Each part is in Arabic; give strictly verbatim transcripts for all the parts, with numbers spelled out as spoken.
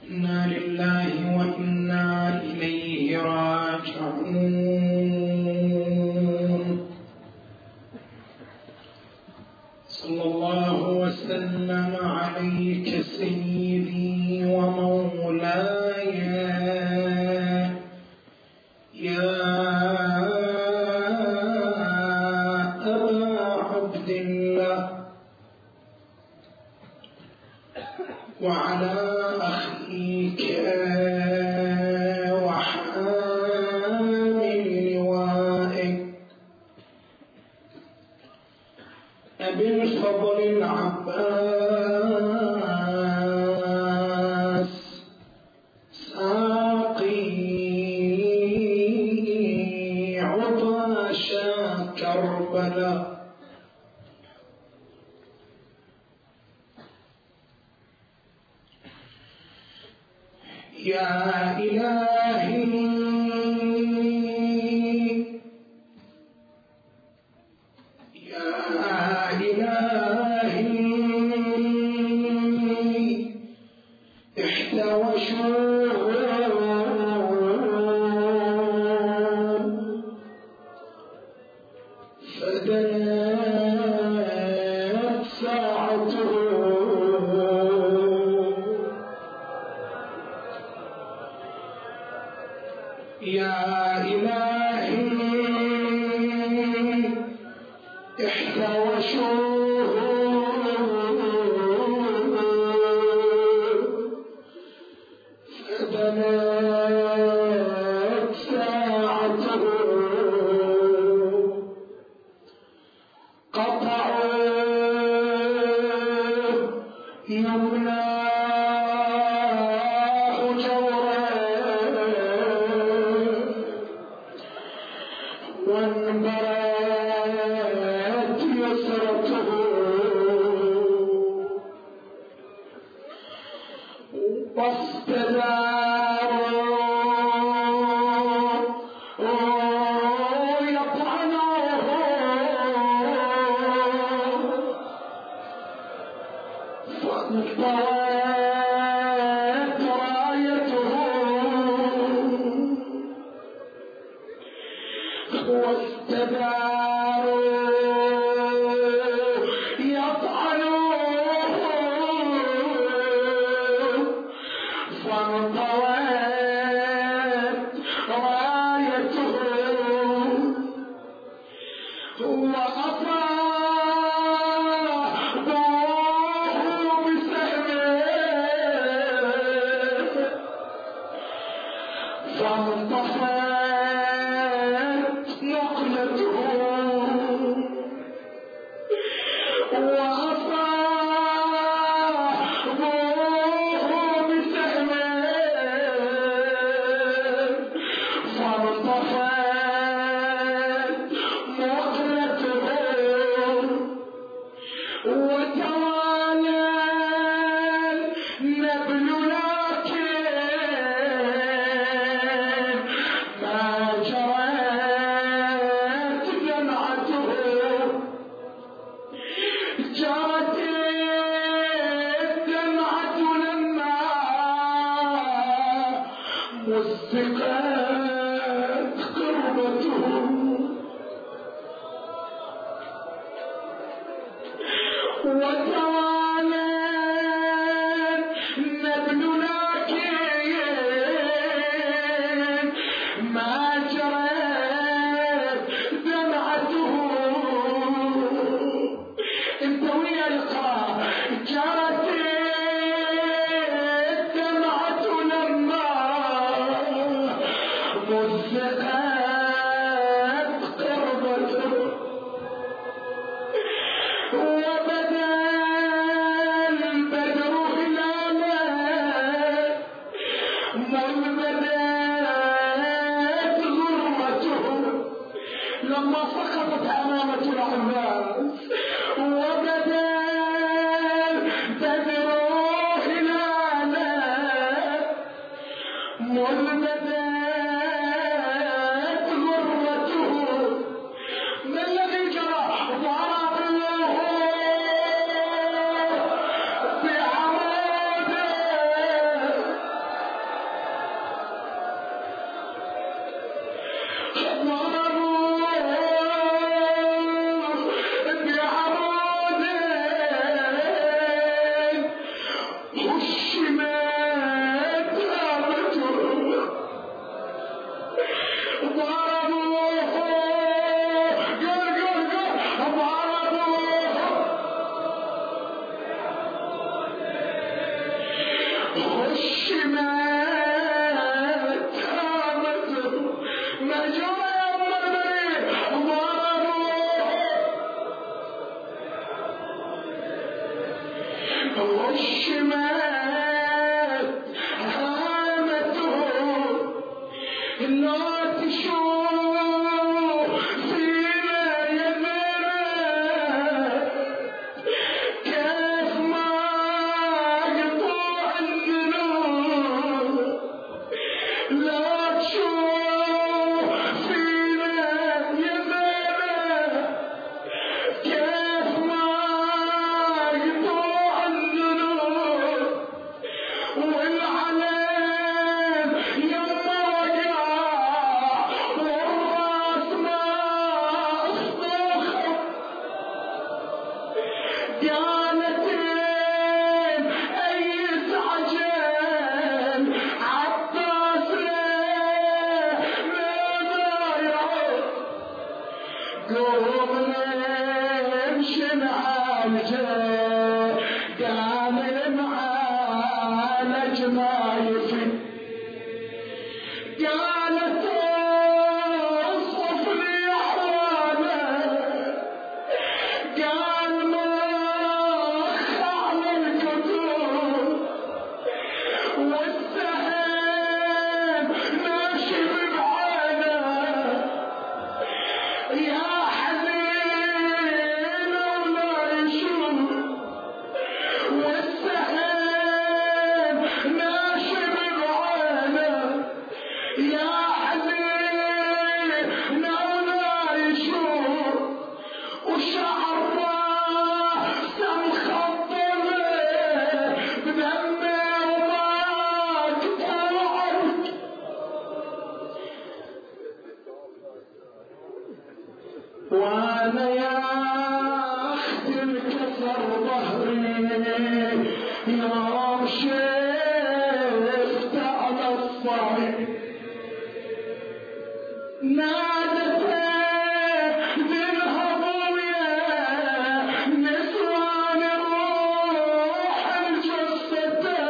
إنا لله وإنا إليه راجعون. صلى الله وسلم عليك سيدي ومولاي يا أبا عبد الله، وعلى أخيك وحامل لوائك أبي الفضل العباس ساقي عطاشا كربلاء. يا إلهي يا إلهي احتوشوا فدنت ساعته يا إلهي احتوشوه فدنت ساعته قطعوا يمناه جورا وانبرت يسرته واستداروا يطعنوه فانطوت رايته واستداروا يطعنوه فانطوت رايته وأصابوه بسهم فانطفت نقلته وأصابوه بسهم فانطفت مقلته وتوالى النبل لكن ما جرت دمعته جرت الدمعة لما مزقت قربته وتوالى النبل لكن ما جرت دمعته. انت ويا القاء جرت الدمعة لما مزقت قربته وبدا البدر هلالا مذ بدات غرته لما سقطت أمامة العباس وبدا البدر هلالا مذ بدات غرته. ما الذي جرى؟ ضرب الله بعرضه هشمت هامته ضربوه قل قل قل ضربوه هشمت هامته ما جرى والشمال هامته لا تشوف فينا يمنا كيف ما قطوع الذنوب لا تشوف فينا يمنا كيف ما قطوع والعلم يما وقع والراس ما اصطخ قالتين اي عجل عباس ليه مضايع قوم نمشي نعالجه قامل معالج ما يفيد قالت اصف لي احواله قال ما على الكتب والسهم ماشي بعينه يا حزين ولا يشوف والسهم ماشي بعينه يا حزين ولا يشوف وشعر راسه مخضب بدمه وما قطعت وانا يا اختي انكسر ظهري يوم شفت على الصعيد نادته ذهبوا يا نسوان روح الجثة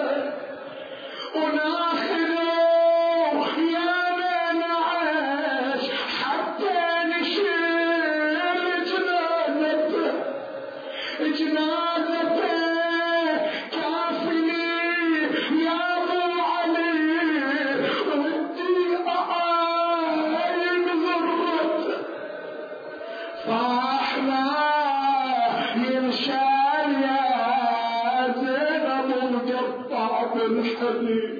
وناخذوا يا من عاش حتى نشيل جنازته جنازته كافلي يا ابو علي ودي اعاين ذرته فاحنا ينشال يا زينب مقطع بالحليب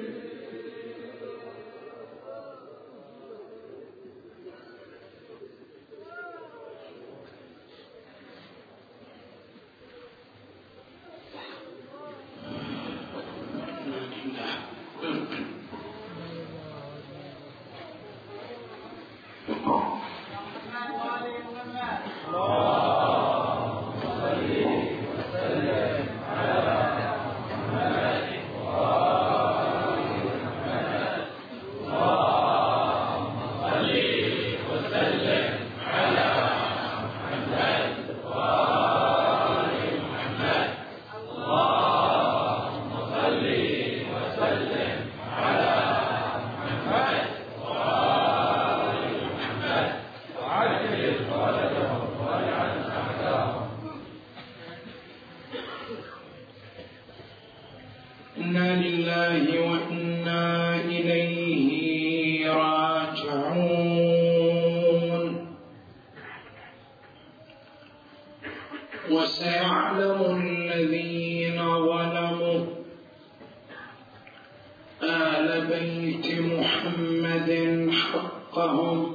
إنا لله وإنا إليه راجعون. وسيعلم الذين ظلموا آل بيت محمد حقهم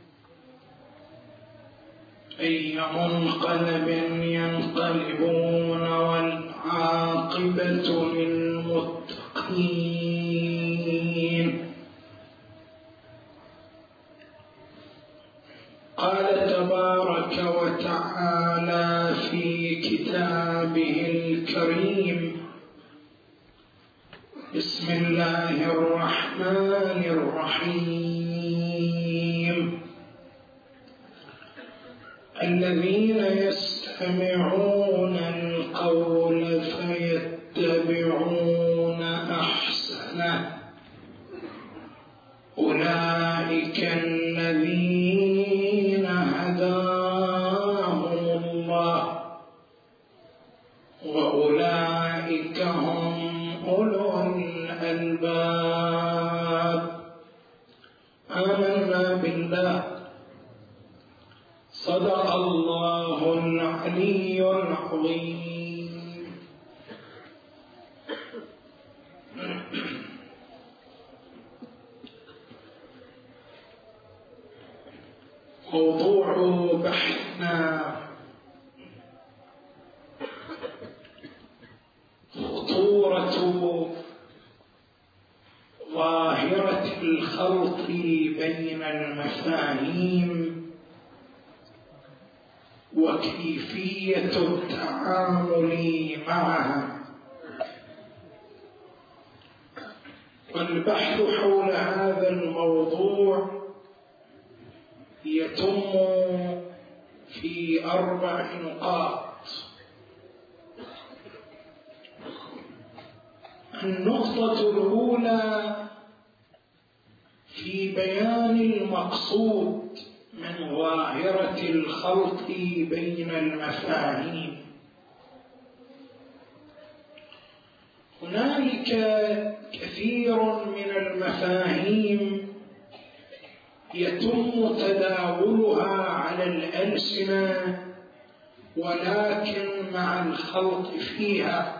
أي منقلب ينقلبون والعاقبة للمتقين. قال تبارك وتعالى في كتابه الكريم: بسم الله الرحمن الرحيم الذين يستمعون القول فيتبعون أحسنه أولئك الذين هداهم الله وأولئك هم أولو الألباب آمنا بالله صدق الله العلي العظيم. موضوع بحثنا خطورة ظاهرة الخلط بين المفاهيم وكيفية التعامل معها، والبحث حول هذا الموضوع يتم في أربع نقاط. النقطة الأولى في بيان المقصود من ظاهرة الخلط بين المفاهيم. هنالك كثير من المفاهيم يتم تداولها على الألسنة ولكن مع الخلط فيها،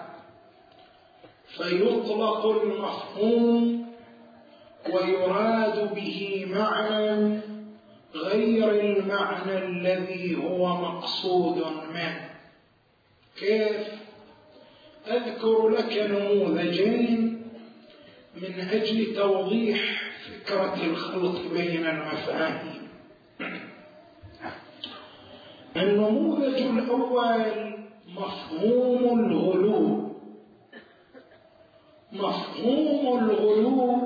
فيطلق المفهوم ويراد به معنى غير المعنى الذي هو مقصود منه. كيف؟ أذكر لك نموذجين من أجل توضيح فكرة الخلط بين المفاهيم. النموذج الأول مفهوم الغلو. مفهوم الغلو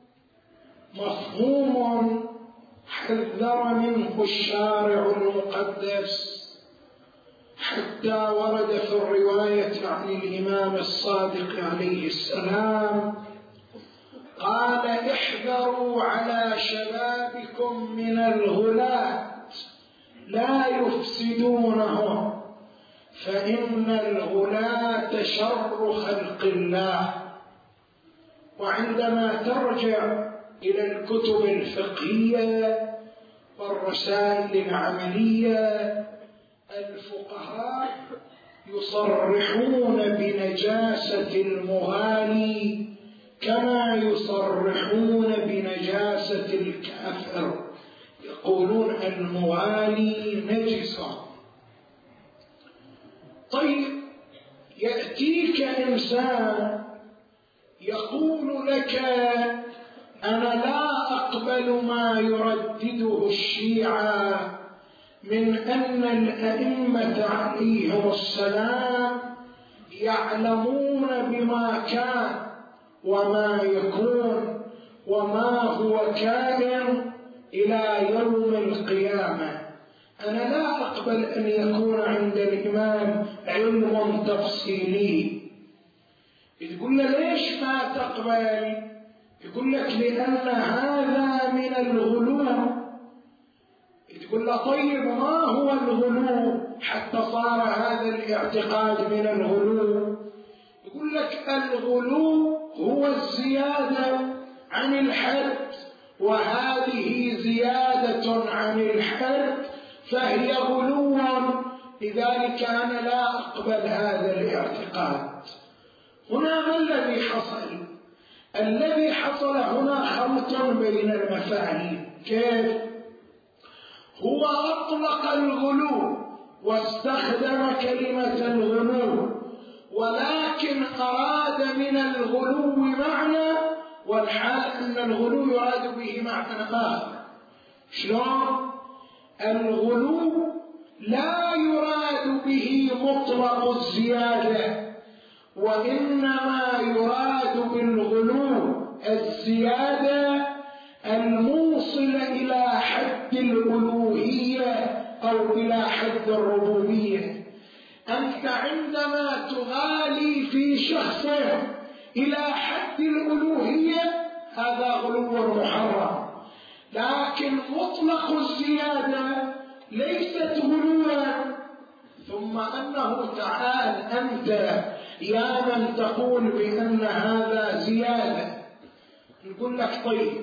مفهوم حذر منه الشارع المقدس، حتى ورد في الرواية عن الإمام الصادق عليه السلام قال: احذروا على شبابكم من الغلاة لا يفسدونهم، فإن الغلاة شر خلق الله. وعندما ترجع إلى الكتب الفقهية والرسائل العملية، الفقهاء يصرحون بنجاسة المغالي كما يصرحون بنجاسة الكافر، يقولون المغالي نجسة. طيب، يأتيك إنسان يقول لك: أنا لا أقبل ما يردده الشيعة من أن الأئمة عليهم السلام يعلمون بما كان وما يكون وما هو كائن إلى يوم القيامة. أنا لا أقبل أن يكون عند الإمام علم تفصيلي. يقول له: ليش ما تقبل؟ يقول لك: لأن هذا من الغلو. تقول له: طيب، ما هو الغلو حتى صار هذا الاعتقاد من الغلو؟ يقول لك: الغلو هو الزيادة عن الحد، وهذه زيادة عن الحد فهي غلو، لذلك أنا لا أقبل هذا الاعتقاد. هنا ما الذي حصل؟ الذي حصل هنا خلط بين المفاهيم. كيف؟ هو أطلق الغلو واستخدم كلمة الغلو، ولكن أراد من الغلو معنى، والحال أن الغلو يراد به معنى آخر. شلون؟ الغلو لا يراد به مطلق الزيادة، وإنما يراد بالغلو أو إلى حد الربوبية. أنت عندما تغالي في شخصه إلى حد الألوهية هذا غلو محرم، لكن مطلق الزيادة ليست غلوا. ثم أنه تعال أنت يا من تقول بأن هذا زيادة، نقول لك طيب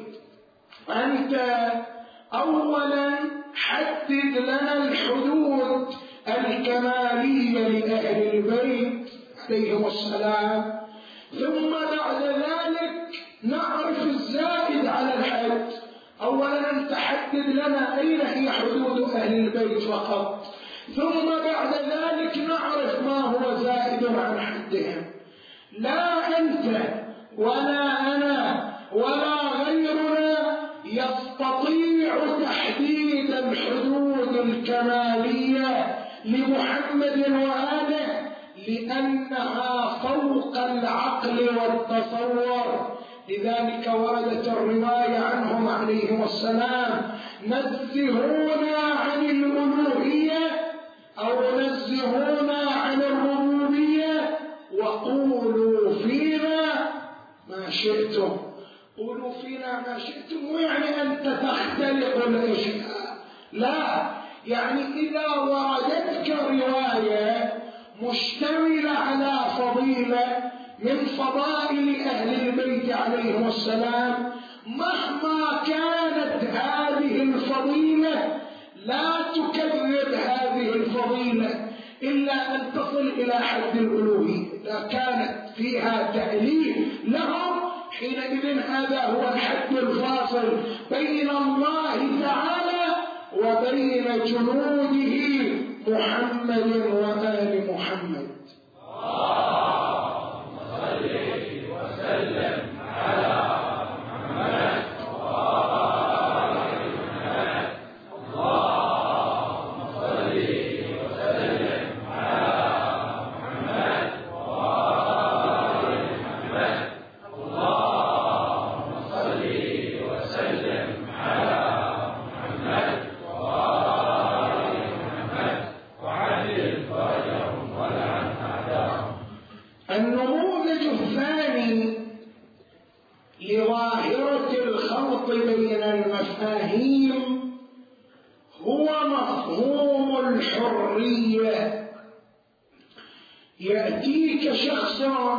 أنت أولا حدد لنا الحدود الكمالية لأهل البيت عليهم السلام، ثم بعد ذلك نعرف الزائد على الحد. أولا أنت حدد لنا أين هي حدود أهل البيت فقط، ثم بعد ذلك نعرف ما هو زائد عن حدهم. لا أنت ولا أنا ولا غيرنا يستطيع تحديد الحدود الكمالية لمحمد وآله، لأنها فوق العقل والتصور. لذلك وردت الرواية عنهم عليهم السلام: نزهونا عن الألوهية أو نزهونا عن الربوبية وقولوا فينا ما شئتم. قولوا فينا ما شئتم ويعني أنت تختلق الأشياء، لا، يعني إذا وردتك رواية مشتملة على فضيلة من فضائل أهل البيت عليهم السلام، مهما كانت هذه الفضيلة لا تكذب هذه الفضيلة إلا أن تصل إلى حد الألوهية. إذا كانت فيها تأليف لهم حينئذ هذا هو الحد الفاصل بين الله تعالى وبين جنوده محمد وآل محمد. اللهم صل وسلم على محمد وآل محمد. اللهم صل وسلم على محمد وآل محمد. اللهم صل وسلم على محمد وآل محمد وعجل فرجهم ولعن أعداءهم. النموذج الثاني لظاهرة الخلط بين المفاهيم هو مفهوم الحرية. يأتيك شخص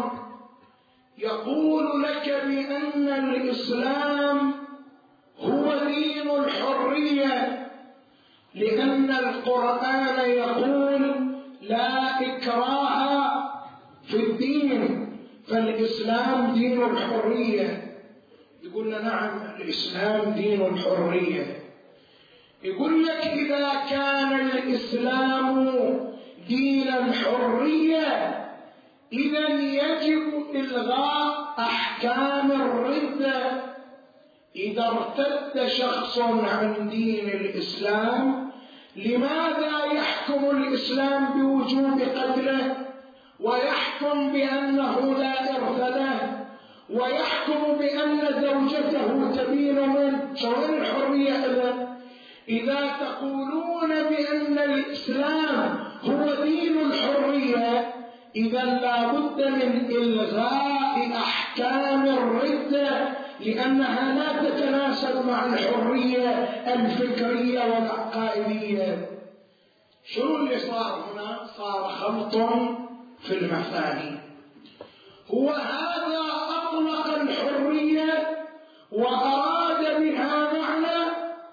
يقول لك بأن الإسلام هو دين الحرية، لأن القرآن يقول لا إكراه في الدين، فالإسلام دين الحرية. يقول لنا نعم الإسلام دين الحرية. يقول لك إذا كان الإسلام دين الحرية إذا يجب إلغاء أحكام الردة. إذا ارتد شخص عن دين الإسلام لماذا يحكم الإسلام بوجوب قتله ويحكم بأنه لا إرث له ويحكم بأن زوجته تبين منه؟ شوين الحرية إذا؟ إذا تقولون بأن الإسلام هو دين الحرية إذا لا بد من إلغاء أحكام الردة، لأنها لا تتناسب مع الحرية الفكرية والعقائدية. شنو اللي صار هنا؟ صار خلط في المفاهيم. هو هذا أطلق الحرية وأراد بها معنى،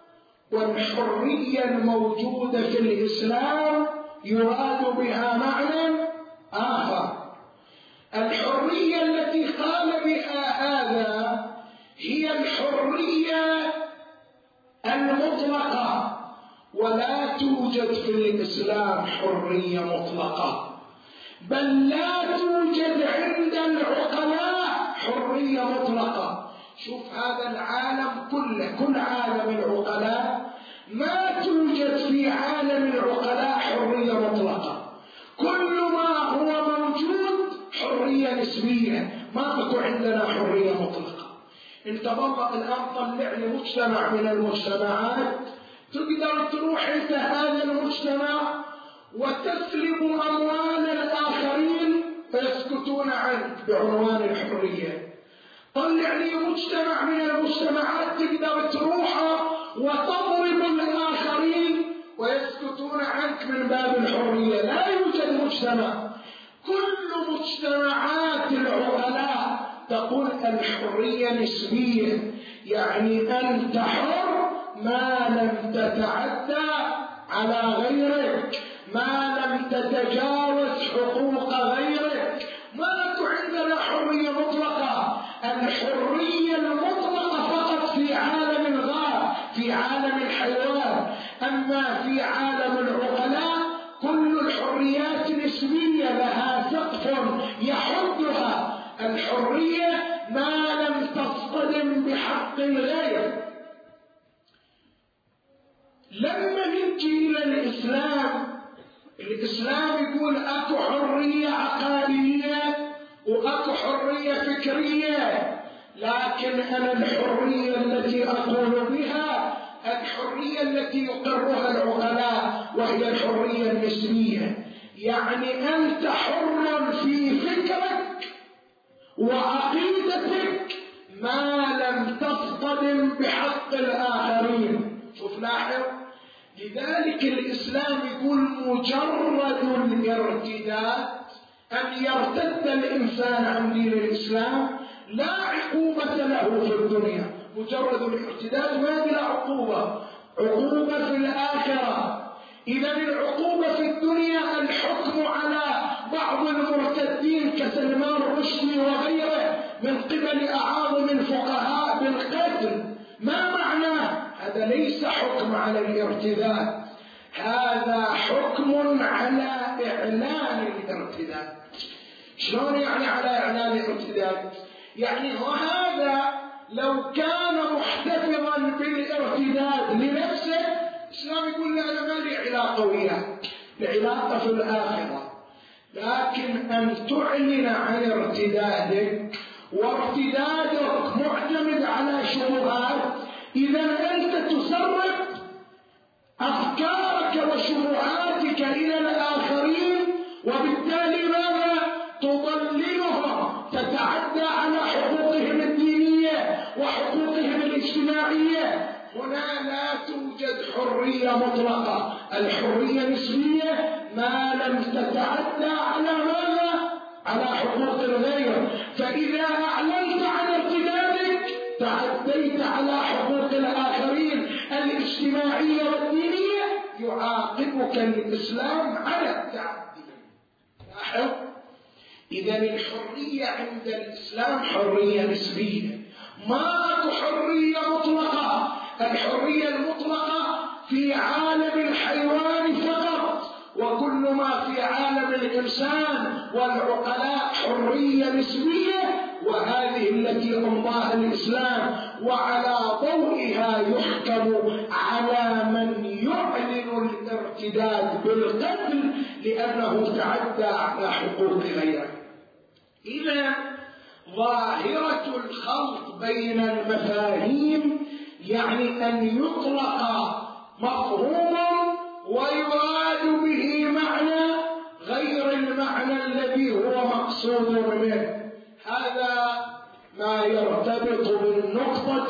والحرية الموجودة في الإسلام يراد بها معنى آخر. الحرية التي قال بها هذا هي الحرية المطلقة، ولا توجد في الإسلام حرية مطلقة، بل لا توجد عند العقلاء حرية مطلقة. شوف هذا العالم كله، كل عالم العقلاء ما توجد في عالم العقلاء حرية مطلقة. كل ما هو موجود حرية نسبية، ما تكون عندنا حرية مطلقة. انت بابا الآن طلع لي مجتمع من المجتمعات تقدر تروح انت هذا المجتمع وتسلب اموال الاخرين فيسكتون عنك بعنوان الحريه. طلع لي مجتمع من المجتمعات تقدر تروحها وتضرب الاخرين ويسكتون عنك من باب الحريه. لا يوجد مجتمع. كل مجتمعات العقلاء تقول الحريه نسبيه، يعني انت حر ما لم تتعدى على غيرك، ما لم تتجاوز حقوق غيرك. ماذا عندنا حريه مطلقه؟ الحريه المطلقه فقط في عالم الغاب، في عالم الحيوان. اما في عالم العقلاء كل الحريات نسبيه، لها سقف يحدها. الحريه ما لم تصطدم بحق الغير. لما نجي الى الاسلام، الاسلام يقول اكو حريه عقائديه واكو حريه فكريه، لكن انا الحريه التي اقول بها الحريه التي يقرها العقلاء، وهي الحريه النسبيه. يعني انت حر في فكرك وعقيدتك ما لم تصطدم بحق الاخرين. شوف لاحظ، لذلك الإسلام يقول مجرد الارتداد، أن يرتد الإنسان عن دين الإسلام لا عقوبة له في الدنيا. مجرد الارتداد ما بلا عقوبة، عقوبة في الآخرة. إذا العقوبة في الدنيا الحكم على بعض المرتدين كسلمان الرشدي وغيره من قبل أعاظم الفقهاء بالقتل. ما معناه؟ هذا ليس حكم على الارتداد، هذا حكم على إعلان الارتداد. شلون يعني على إعلان الارتداد؟ يعني هذا لو كان محتفظا بالارتداد لنفسه، الإسلام يقول لا أنا ما لي علاقة وياه، العلاقة في الآخرة. لكن أن تعلن عن ارتدادك وارتدادك معتمد على شبهات، إذا أنت تسرب أفكارك وشبهاتك إلى الآخرين، وبالتالي ماذا؟ تضللهم، تتعدى على حقوقهم الدينية وحقوقهم الاجتماعية. هنا لا توجد حرية مطلقة، الحرية نسبية ما لم تتعدى على ماذا؟ على حقوق الغير. فإذا أعلنت عن ارتدادك تعديت على حقوق الآخرين الاجتماعية والدينية، يعاقبك الإسلام على التعدي. لاحظ، إذا الحرية عند الإسلام حرية نسبية، ماكو حرية مطلقة. الحرية المطلقة في عالم الحيوان فقط، وكل ما في عالم الإنسان والعقلاء حرية نسبية، وهذه التي أمضاها الإسلام، وعلى ضوئها يحكم على من يعلن الارتداد بالقتل لأنه تعدى على حقوق غيره. إذا ظاهرة الخلط بين المفاهيم يعني أن يطلق مفهوم ويراد به معنى غير المعنى الذي هو مقصود منه. هذا ما يرتبط بالنقطة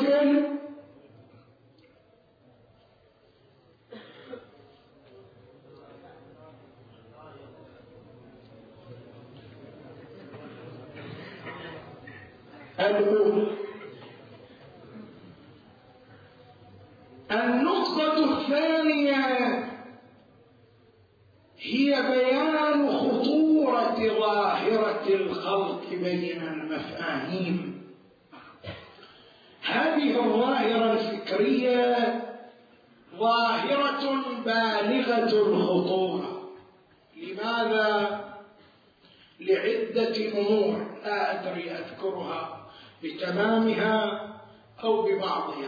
الأولى. النقطة الثانية هي بيان خطورة ظاهرة الخلط بين المفاهيم. هذه الظاهرة الفكرية ظاهرة بالغة الخطورة. لماذا؟ لعدة أمور لا أدري أذكرها بتمامها أو ببعضها.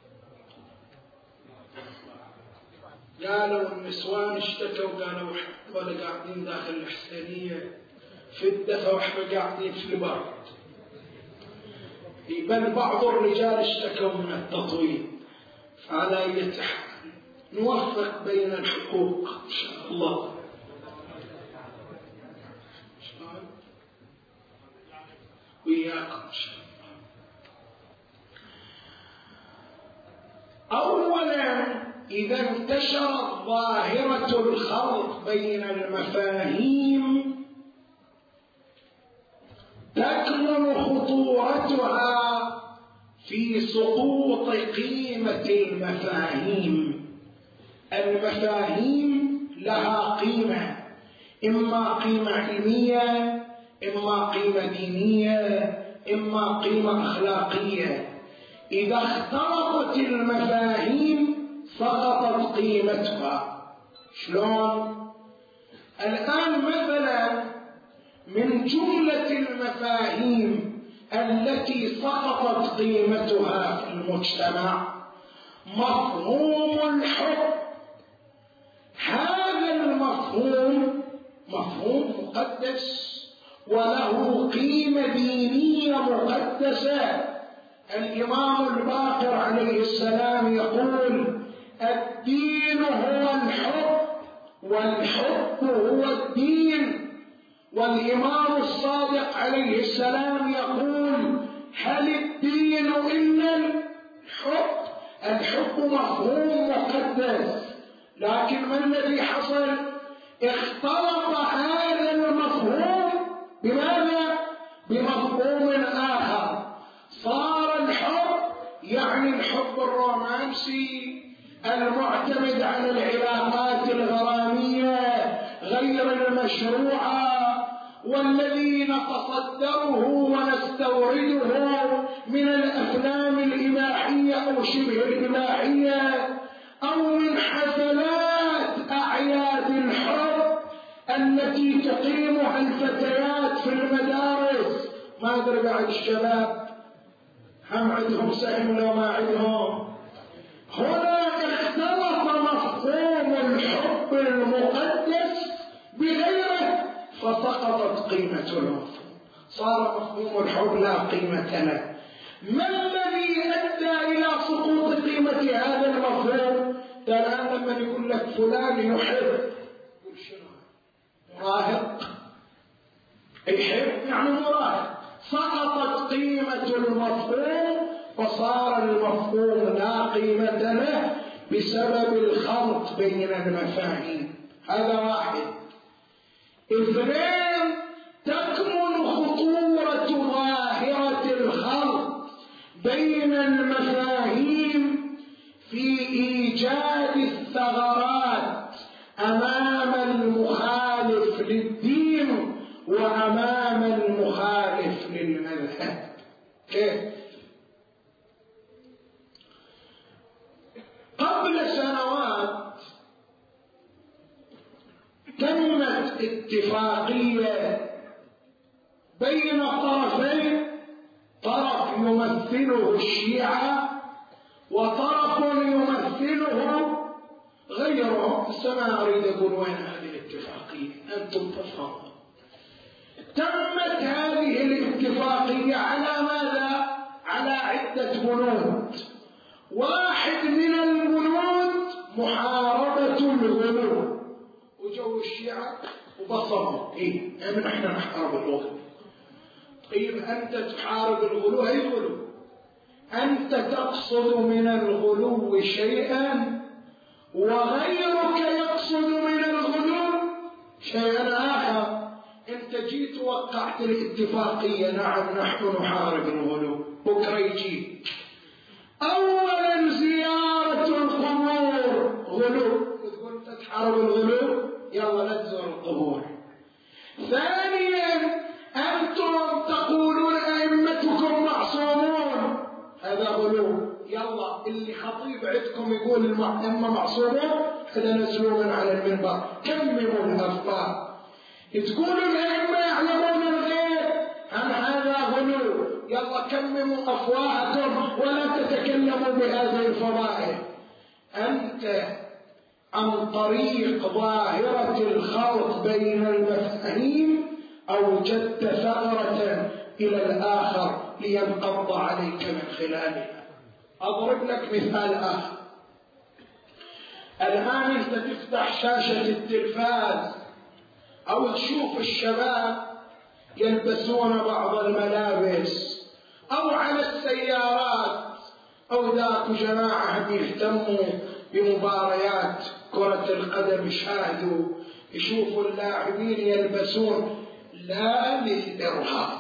قالوا النسوان اشتكوا، قالوا ولا قاعدين داخل الحسينية في الدفا واحنا قاعدين في البرد. بل بعض الرجال اشتكوا من التطويل. فعلى أي حال نوفق بين الحقوق إن شاء الله. وإياكم إن شاء الله. أولا، إذا انتشرت ظاهرة الخلط بين المفاهيم تكمن خطورتها في سقوط قيمة المفاهيم. المفاهيم لها قيمة، إما قيمة علمية، إما قيمة دينية، إما قيمة أخلاقية. إذا اختلطت المفاهيم سقطت قيمتها. شلون؟ الآن مثلا من جملة المفاهيم التي سقطت قيمتها في المجتمع مفهوم الحب. هذا المفهوم مفهوم مقدس وله قيمة دينية مقدسة. الإمام الباقر عليه السلام يقول: الدين هو الحب والحب هو الدين. والإمام الصادق عليه السلام يقول: هل الدين إلا الحب؟ الحب مفهوم مقدس، لكن ما الذي حصل؟ اختلط هذا المفهوم بماذا؟ بمفهوم آخر. صار الحب يعني الحب الرومانسي المعتمد على العلاقات الغرامية غير المشروعة، والذي نتصدره ونستورده من الأفلام الإباحية أو شبه الإباحية أو من حفلات أعياد الحب التي تقيمها الفتيات في المدارس. ما أدري بعد الشباب هم عندهم سهم لو ما عندهم. هنا اختلط مفهوم الحب المقدس بغيره فسقطت قيمة المفهوم، صار مفهوم الحب لا قيمة له. ما الذي أدى إلى سقوط قيمة هذا المفهوم؟ الآن لما يقول لك فلان يحب، مراهق يحب يعني مراهق، سقطت قيمة المفهوم وصار المفهوم لا قيمة له بسبب الخلط بين المفاهيم. هذا واحد. اثنين، تكمن خطورة ظاهرة الخلط بين المفاهيم في إيجاد الثغرات أمام المخالف للدين وأمام المخالف للمذهب. كيف؟ قبل سنوات تمت اتفاقية بين طرفين، طرف يمثله الشيعة وطرف يمثله غيره. بس ما أريد أقول وين هذه الاتفاقية، أنتم تفهمون. تمت هذه الاتفاقية على ماذا؟ على عدة بنود. واحد من البنود محاربة الغلو، وجو الشيعة وبصموا إيه من إحنا نحارب الغلو. طيب أنت تحارب الغلو، أي غلو؟ أنت تقصد من الغلو شيئا وغيرك يقصد من الغلو شيئا آخر. أنت جيت وقعت الاتفاقية، نعم نحن نحارب الغلو، بكرة يجي أولا زيارة القبور غلو، وتقول أنت تحارب الغلو، يلا لا تزور القبور. ثانيا أنتم تقولون أئمتكم معصومون، هذا غلو، يلا اللي خطيب عندكم يقول الأئمة معصومون هذا نزلوا من على المنبر، كمموا الأخبار. تقولوا الأئمة يعلمون الغيب، هم هذا غلو، يلا كمموا أفواهكم ولا تتكلموا بهذه الفضائح. أنت عن طريق ظاهرة الخلط بين المفاهيم أوجدت ثغرة إلى الآخر لينقض عليك من خلالها. أضرب لك مثال آخر. الآن أنت تفتح شاشة التلفاز أو تشوف الشباب يلبسون بعض الملابس، أو على السيارات، أو ذاك جماعة يهتموا بمباريات كرة القدم، يشاهدوا يشوفوا اللاعبين يلبسون لا للإرهاب.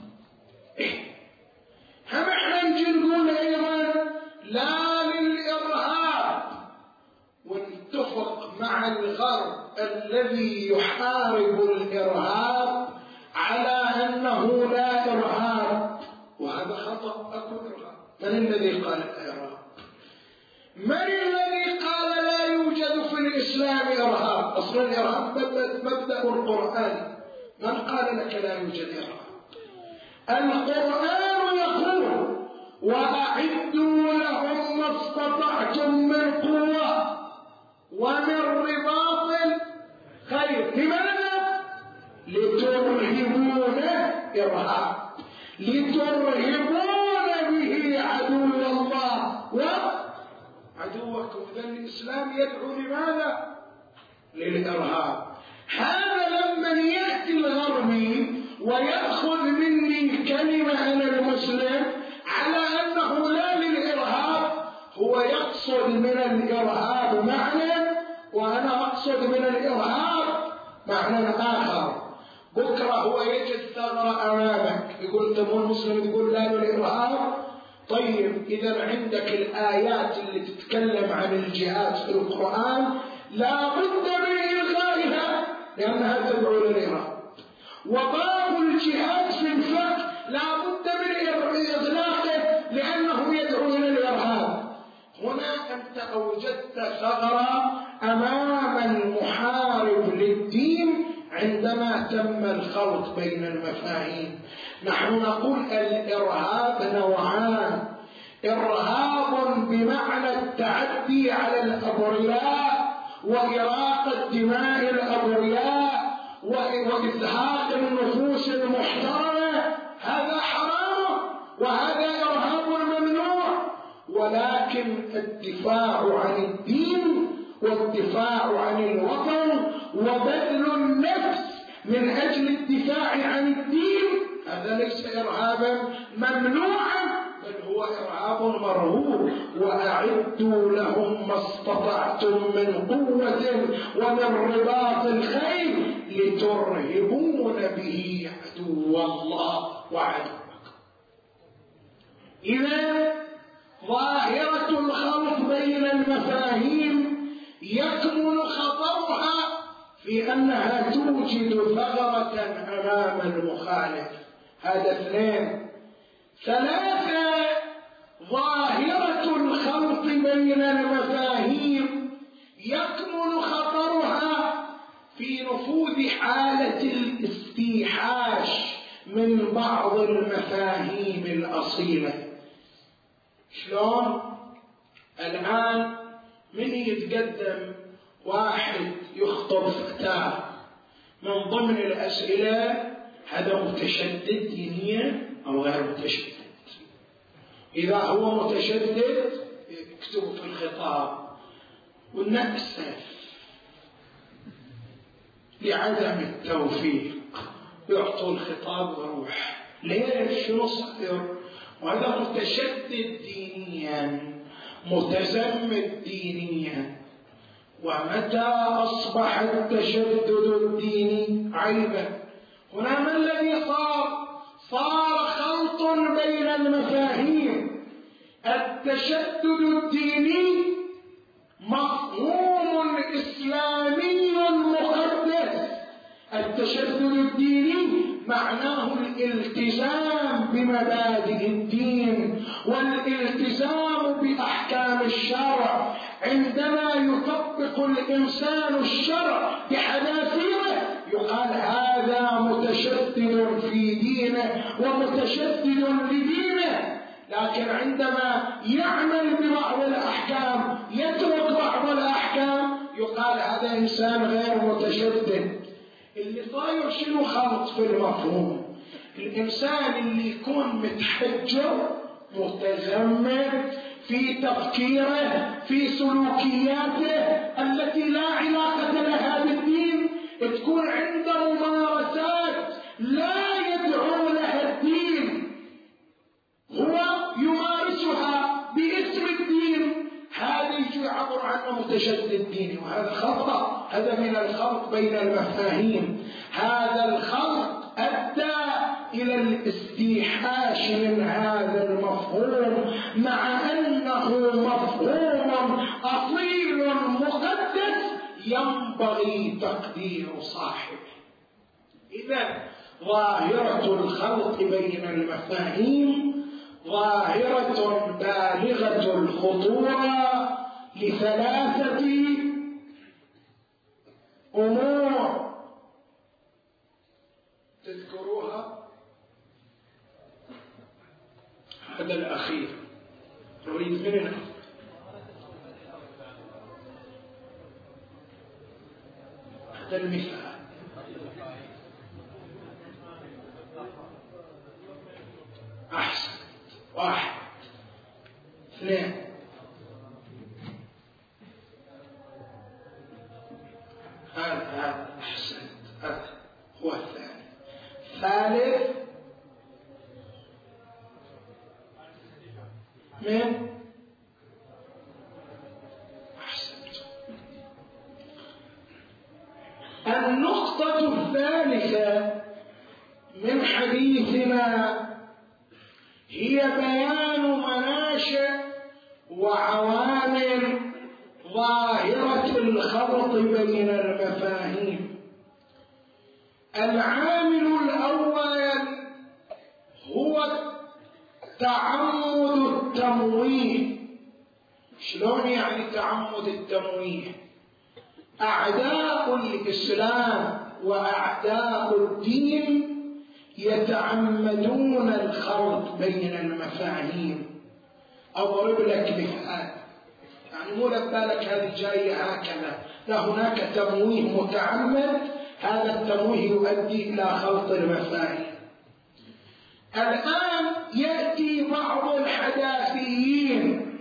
هم احنا نجي نقول أيضا لا للإرهاب، ونتفق مع الغرب الذي يحارب الإرهاب على أنه لا إرهاب، وهذا خطأ. أكو إرهاب. من الذي قال الإرهاب؟ من الذي قال لا يوجد في الإسلام إرهاب؟ أصلا الإرهاب مبدأ القرآن. من قال لك لا يوجد إرهاب؟ القرآن يقول وأعدوا لهم ما استطعتم من قوة ومن رباط الخيل. لماذا؟ لترهبون إرهاب، لترهبون به عدو الله وعدوكم. إذن الإسلام يدعو لماذا؟ للإرهاب. هذا لما يأتي الغربي ويأخذ مني كلمة أنا المسلم على أنه لا للإرهاب، هو يقصد من الإرهاب معنى وأنا أقصد من الإرهاب معنى آخر. بكرة هو يجد ثغرة أمامك يقول أنت مو المسلم تقول لا للإرهاب. طيب إذا عندك الآيات اللي تتكلم عن الجهاد في القرآن لا بد من إلغائها لأنها تدعو للإرهاب، وباب الجهاد في الفقه لا بد من إغلاقه لأنه يدعو إلى الإرهاب. هنا أنت أوجدت ثغرة أمام المحارب للدين عندما تم الخلط بين المفاهيم. نحن نقول الإرهاب نوعان: إرهاب بمعنى التعدي على الأبرياء وإراقة دماء الأبرياء وإزهاق النفوس المحترمة، هذا حرام وهذا إرهاب ممنوع. ولكن الدفاع عن الدين والدفاع عن الوطن وبذل النفس من أجل الدفاع عن الدين هذا ليس إرهابا ممنوعا، بل هو إرهاب مرهوب. وأعدوا لهم ما استطعتم من قوة ومن رباط الخيل لترهبون به عدو الله وعدوكم. إذا ظاهرة الخلط بين المفاهيم يكمن خطرها في أنها توجد ثغرة أمام المخالف. هذا اثنين. ثلاثة: ظاهرة الخلط بين المفاهيم يكمن خطرها في نفوذ حالة الاستيحاش من بعض المفاهيم الأصيلة. شلون؟ الآن من يتقدم واحد يخطب فتاة من ضمن الأسئلة هذا متشدد دينيا أو غير متشدد؟ إذا هو متشدد يكتب في الخطاب ونأسف لعدم التوفيق، يعطوا الخطاب ويروح. ليش؟ شنو صدر؟ وهذا متشدد دينيا متزمت دينيا. ومتى أصبح التشدد الديني عيبا؟ هنا ما الذي صار؟ صار خلط بين المفاهيم. التشدد الديني مفهوم إسلامي مقدس. التشدد الديني معناه الالتزام بمبادئ الدين والالتزام بأحكام الشرع. عندما يطبق الإنسان الشرع بحذافيره يقال هذا متشدد في دينه ومتشدد لدينه. لكن عندما يعمل ببعض الأحكام يترك بعض الأحكام يقال هذا إنسان غير متشدد. اللي صاير شنو؟ خلط في المفهوم. الإنسان اللي يكون متحجر متزمت في تفكيره، في سلوكياته التي لا علاقة لها بالدين، تكون عنده ممارسات لا يدعو لها الدين، هو يمارسها باسم الدين، هذا يجي يعبر عنه متشدد ديني، وهذا خطأ. هذا من الخلط بين المفاهيم. هذا الخلط أدى إلى الاستيحاش من هذا المفهوم، مع أنه مفهوم أصيل مقدس ينبغي تقدير صاحبه. إذا ظاهرة الخلط بين المفاهيم ظاهرة بالغة الخطورة لثلاثة أمور تذكروها. هذا الأخير نريد مننا هذا المثال. أحسن. واحد اثنين هذا أحسن، هذا هو الثاني. ثالث من أحسنت. النقطة الثالثة من حديثنا هي بيان مناشئ وعوامل ظاهرة الخلط بين المفاهيم. العامل الأول هو تعمد التمويه. شلون يعني تعمد التمويه؟ أعداء الإسلام وأعداء الدين يتعمدون الخلط بين المفاهيم. أضرب لك مثال، يعني مو لبالك هذه جاية هكذا، لا، هناك تمويه متعمد، هذا التمويه يؤدي إلى خلط المفاهيم. الآن يأتي بعض الحداثيين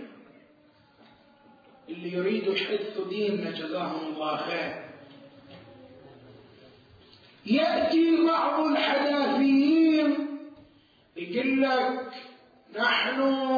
اللي يريدوا يحث ديننا جزاهم الله خير، يأتي بعض الحداثيين يقول لك نحن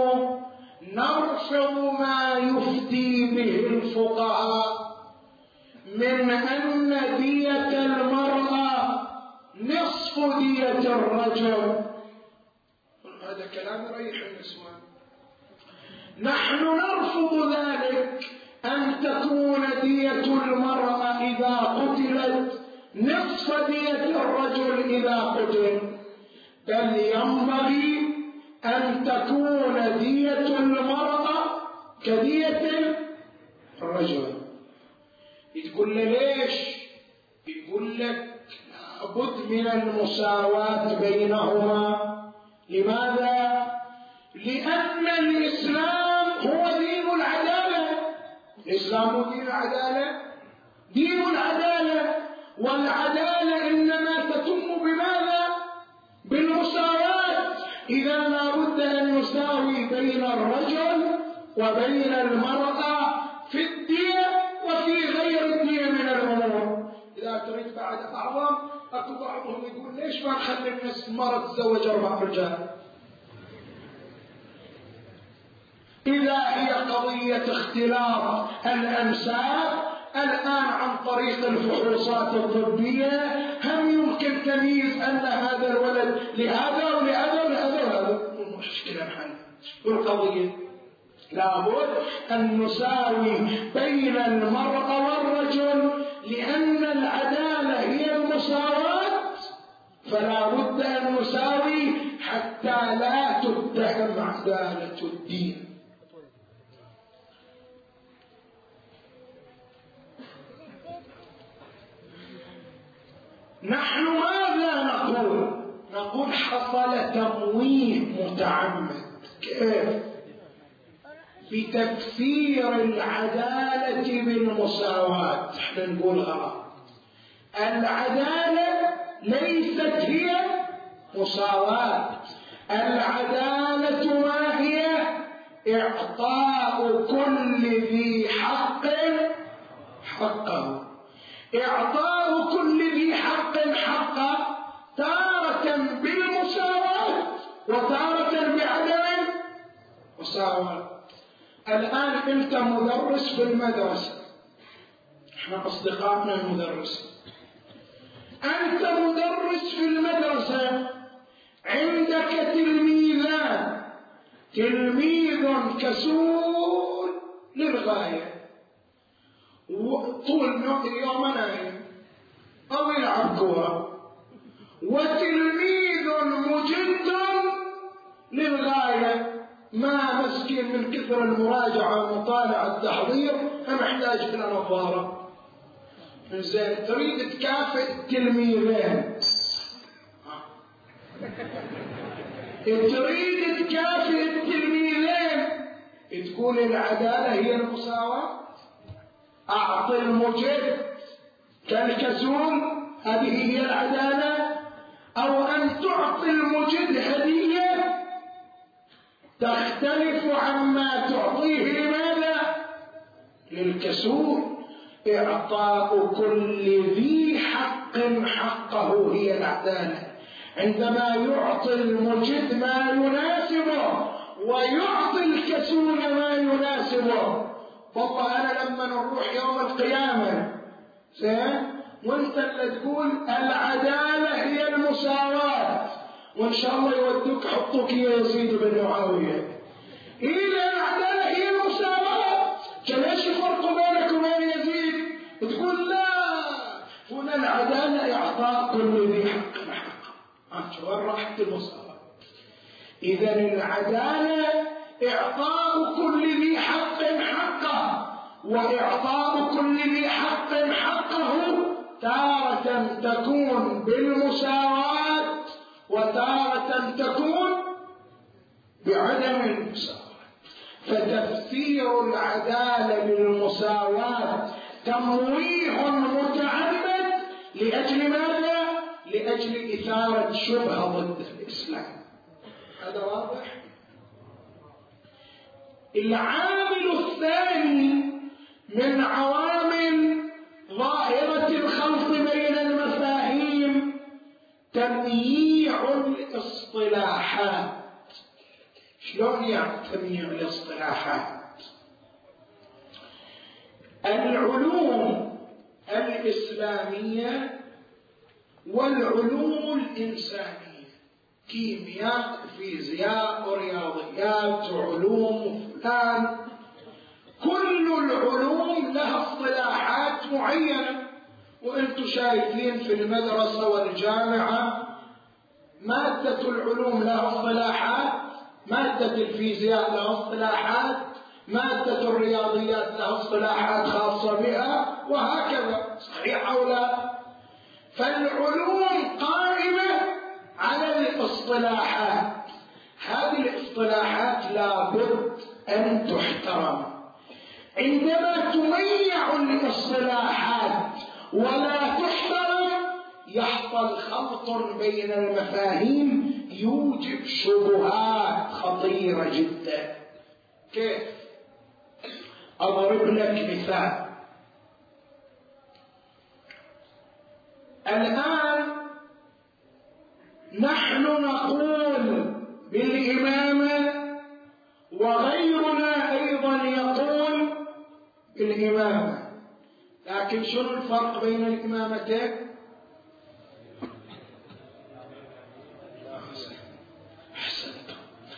نرفض ما يفتي به الفقهاء من أن دية المرأة نصف دية الرجل. هذا كلام يريح النسوان. نحن نرفض ذلك، أن تكون دية المرأة إذا قتلت نصف دية الرجل إذا قتل، بل ينبغي أن تكون دية المرأة كدية الرجل. يقول له ليش؟ يقول لك لابد من المساواة بينهما. لماذا؟ لأن الإسلام هو دين العدالة. الإسلام هو دين العدالة، دين العدالة، والعدالة إنما تتم بماذا؟ بالمساواة. إذا لا بد أن نساوي بين الرجل وبين المرأة في الدية وفي غير الدية من الأمور. إذا تريد بعد أعظم، أكو بعضهم يقول ليش ما نخلي الناس المرأة تتزوج أربع رجال؟ إذا هي قضية اختلاط الأنساب الآن عن طريق الفحوصات الطبية هم يمكن تمييز أن هذا الولد لهذا ولهذا ولهذا وهذا، مشكلة حل. والقضية لابد أن نساوي بين المرأة والرجل، لأن العدالة هي المساواة، فلا بد أن نساوي حتى لا تتهم عدالة الدين. نحن ماذا نقول؟ نقول حصل تمويه متعمد. كيف؟ بتفسير العدالة بالمساواة. احنا نقول غلط. العدالة ليست هي مساواة. العدالة ما هي؟ إعطاء كل ذي حق حقه. إعطاء كل ذي حق حقه تارة بالمساواة وتارة بعدم مساواة. الآن أنت مدرس في المدرسة، احنا أصدقائنا المدرسين، أنت مدرس في المدرسة، عندك تلميذان، تلميذ كسول للغاية طول يوم نايم أو يلعب كورة، وتلميذ مجد للغاية ما مسكين من كثر المراجعة ومطالعة التحضير محتاج إلى نظارة. زين، تريد تكافئ التلميذين، تريد تكافئ التلميذين، تقول العدالة هي المساواة. أعطي المجد كالكسول، هذه هي العدالة؟ أو أن تعطي المجد هدية تختلف عما تعطيه لماذا؟ للكسول. إعطاء كل ذي حق حقه هي العدالة. عندما يعطي المجد ما يناسبه ويعطي الكسول ما يناسبه. والله أنا لما نروح يوم القيامة زين وانت اللي تقول العدالة هي المساواة، وإن شاء الله يودوك حطوك يا يزيد بن معاوية، إذا العدالة هي المساواة، كان ايش الفرق بينك وبين يزيد؟ تقول لا، هنا العدالة إعطاء كل ذي حق حقه. وين راحت المساواة؟ إذا العدالة إعطاء كل ذي حق حقه، وإعطاء كل ذي حق حقه تارة تكون بالمساواة وتارة تكون بعدم المساواة. فتفسير العدالة بالمساواة تمويه متعمد لأجل ماذا؟ لأجل إثارة شبهة ضد الإسلام. هذا واضح؟ العامل الثاني من عوامل ظاهرة الخلط بين المفاهيم تمييع الاصطلاحات. شلون يعني تمييع الاصطلاحات؟ العلوم الإسلامية والعلوم الإنسانية، كيمياء وفيزياء ورياضيات وعلوم فلان، كل العلوم لها اصطلاحات معينة. وانتم شايفين في المدرسة والجامعة مادة العلوم لها اصطلاحات، مادة الفيزياء لها اصطلاحات، مادة الرياضيات لها اصطلاحات خاصة بها، وهكذا. صحيح أو لا؟ فالعلوم قائمة على الاصطلاحات. هذه الاصطلاحات لابد أن تحترم. عندما تميع الاصطلاحات ولا تحترم يحصل خلط بين المفاهيم يوجب شبهات خطيرة جدا. كيف؟ أضرب لك مثال. الآن نحن نقول بالإمامة وغيرنا أيضا يقول بالإمامة، لكن شنو الفرق بين الإمامتين؟ أحسنت.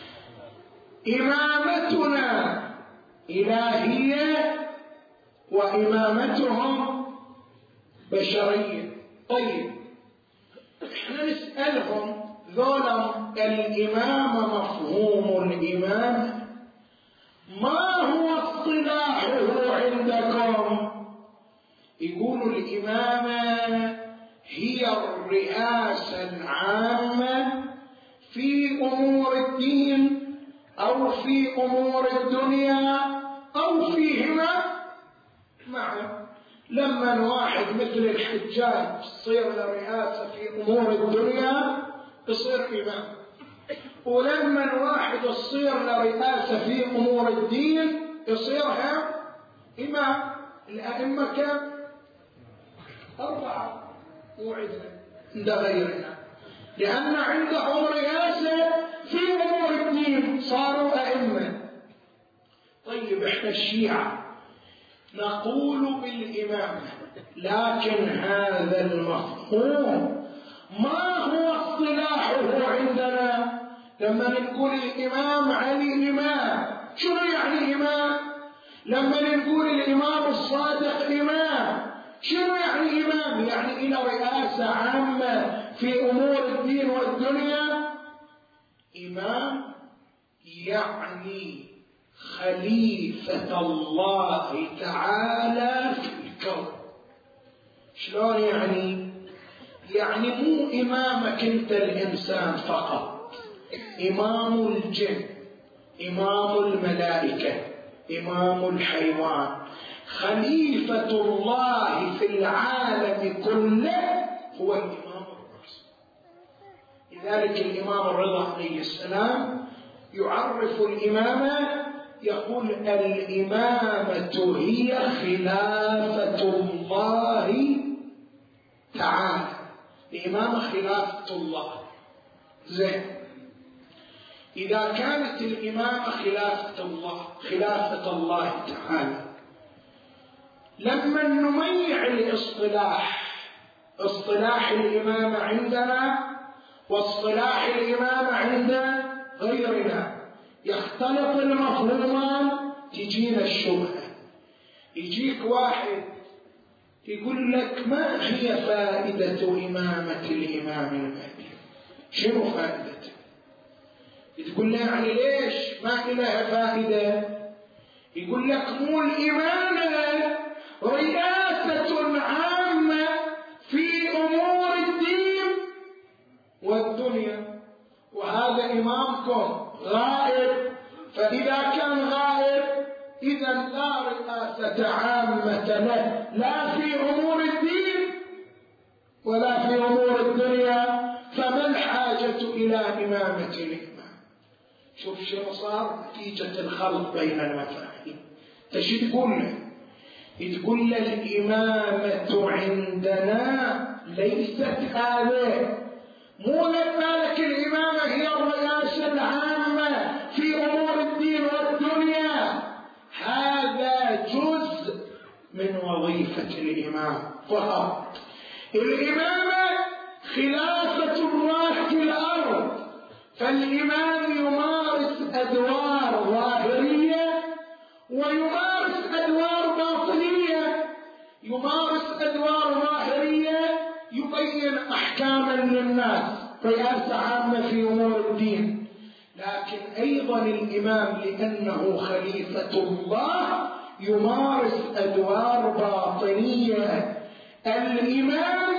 إمامتنا إلهية وإمامتهم بشرية. طيب احنا نسألهم ذولا الإمامة، مفهوم الإمامة ما هو اصطلاحه عندكم؟ يقولوا الإمامة هي الرئاسة العامة في أمور الدين أو في أمور الدنيا أو فيهما معا. لما واحد مثل الحجاج تصير له رئاسة في أمور الدنيا يصير إمام، ولما واحد يصير لرئاسة في أمور الدين يصيرها إمام. الأئمة كم؟ أربعة وعدنا عند غيرنا، لأن عندهم رئاسة في أمور الدين صاروا أئمة. طيب إحنا الشيعة نقول بالإمامة، لكن هذا المفهوم ما هو اصطلاحه عندنا؟ لما نقول الإمام علي إمام، شنو يعني إمام؟ لما نقول الإمام الصادق إمام، شنو يعني إمام؟ يعني إلى رئاسة عامة في أمور الدين والدنيا. إمام يعني خليفة الله تعالى في الكون. شلون يعني؟ يعني مو إمامك أنت الإنسان فقط، إمام الجن، إمام الملائكة، إمام الحيوان، خليفة الله في العالم كله هو الإمام الرئيسي. لذلك الإمام الرضا عليه السلام يعرف الإمامة، يقول الإمامة هي خلافة الله تعالى. الإمامة خلافة الله. زين، إذا كانت الإمامة خلافة الله خلافة الله تعالى، لما نميع الاصطلاح، اصطلاح الإمامة عندنا واصطلاح الإمامة عند غيرنا يختلط المفهومان، تجينا الشبهة. يجيك واحد يقول لك ما هي فائدة إمامة الإمام المهدي؟ شنو فائدته؟ تقول له يعني ليش ما لها فائدة؟ يقول لك مو الإمامة رئاسة عامة في أمور الدين والدنيا، وهذا إمامكم غائب، فإذا كان غائب إذا لا رئاسة عامة له لا في أمور الدين ولا في أمور الدنيا، فما الحاجة إلى إمامة الإمام؟ شوف شنو صار نتيجة الخلط بين المفاهيم. ايش تقول له؟ تقول له الإمامة عندنا ليست هذه، مو لما لك الإمامة هي الرئاسة العامة في أمور الدين والدنيا، هذا جزء من وظيفة الإمام فقط. الإمامة خلافة الله في الأرض، فالإمام يمارس أدوار ظاهرية ويمارس أدوار باطنية. يمارس أدوار ظاهرية يبين أحكاما للناس، رئاسة عامة في أمور الدين، لكن أيضا الإمام لأنه خليفة الله يمارس أدوار باطنية. الإمام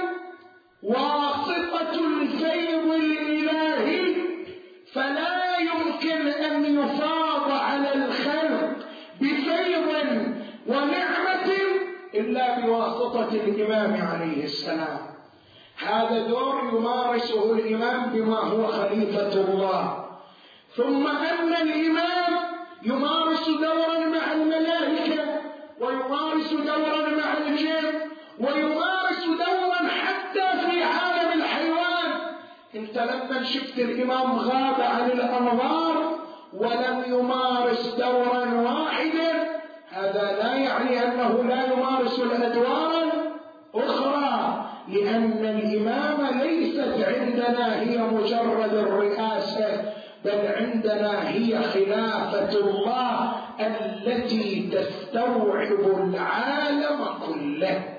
واسطة الفيض الإلهي، فلا يمكن أن يفاض على الخلق بفيض ونعمة إلا بواسطة الإمام عليه السلام. هذا دور يمارسه الإمام بما هو خليفة الله. ثم أن الإمام يمارس دورا مع الملائكة، ويمارس دورا مع الجن، ويمارس دورا حتى في عالم الحيوان. انت لما شفت الإمام غاب عن الأنظار ولم يمارس دورا واحدا، هذا لا يعني أنه لا يمارس الأدوار الأخرى، لأن الإمامة ليست عندنا هي مجرد الرئاسة، بل عندنا هي خلافة الله التي تستوعب العالم كله.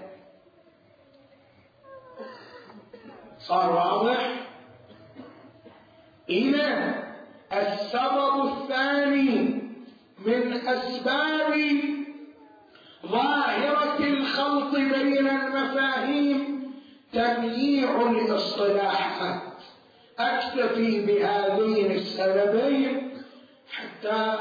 صار واضح؟ إذن السبب الثاني من أسباب ظاهرة الخلط بين المفاهيم تمييع الاصطلاحات. أكتفي بهذين السببين حتى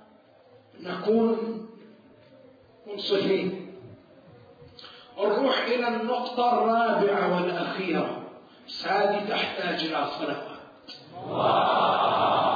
نكون منصفين. نروح إلى النقطة الرابعة والأخيرة، هذه تحتاج إلى صلوات.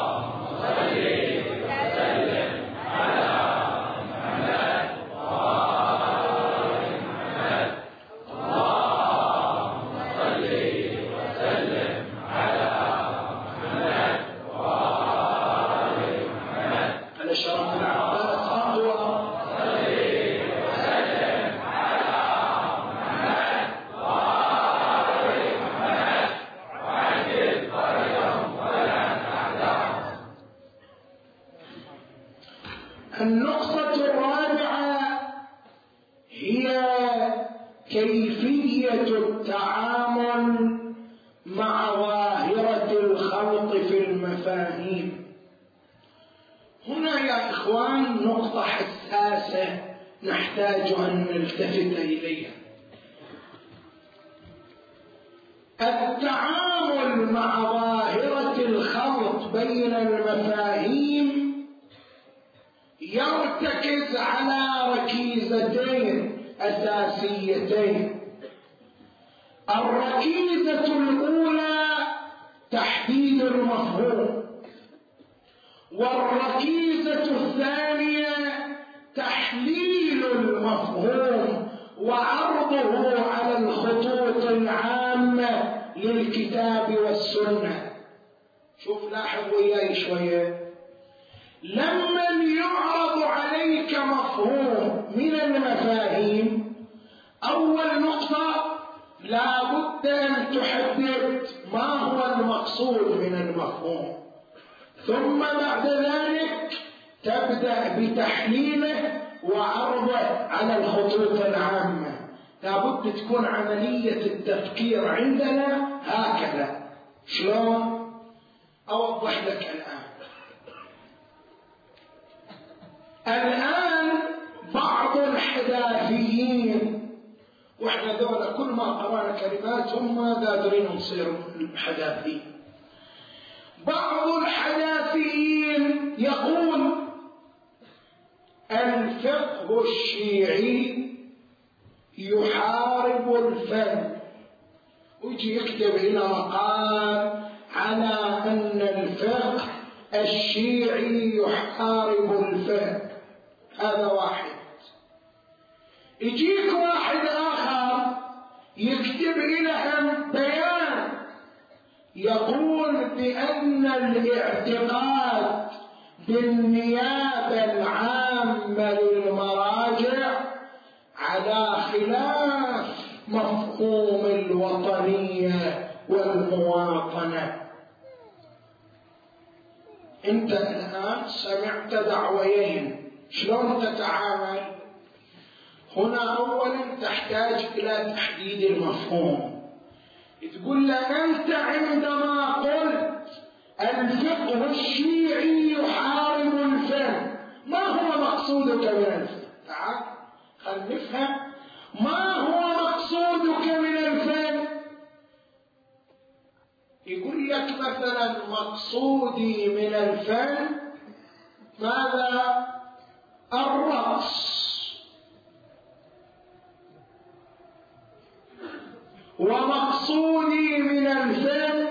النقطة الرابعة هي كيفية التعامل مع ظاهرة الخلط في المفاهيم. هنا يا إخوان نقطة حساسة نحتاج أن نلتفت إليها. التعامل مع ظاهرة الخلط بين المفاهيم يرتكز على ركيزتين أساسيتين. الركيزة الأولى تحديد المفهوم، والركيزة الثانية تحليل المفهوم وعرضه على الخطوط العامة للكتاب والسنة. شوف لاحظ وياي شوية، لما يعرض عليك مفهوم من المفاهيم، أول نقطة لا بد أن تحدد ما هو المقصود من المفهوم، ثم بعد ذلك تبدأ بتحليله وعرضه على الخطوط العامة. لا بد تكون عملية التفكير عندنا هكذا. شلون؟ أوضح لك الآن. الآن بعض الحداثيين، واحنا ذولا كل ما قرانا كلمات هم قادرين نصير حداثيين. بعض الحداثيين يقول الفقه الشيعي يحارب الفن، ويجي يكتب هنا مقال على أن الفقه الشيعي يحارب الفن. هذا واحد. يجيك واحد آخر يكتب لهم بيان يقول بأن الاعتقاد بالنيابة العامة للمراجع على خلاف مفهوم الوطنية والمواطنة. انت الآن سمعت دعويين، شلون تتعامل؟ هنا أولا تحتاج إلى تحديد المفهوم. تقول له أنت عندما قلت الفقه الشيعي يحارب الفن، ما هو مقصودك من الفن؟ تعال خل نفهم ما هو مقصودك من الفن. يقول لك مثلا مقصودي من الفن ماذا؟ الرقص، ومقصودي من الفن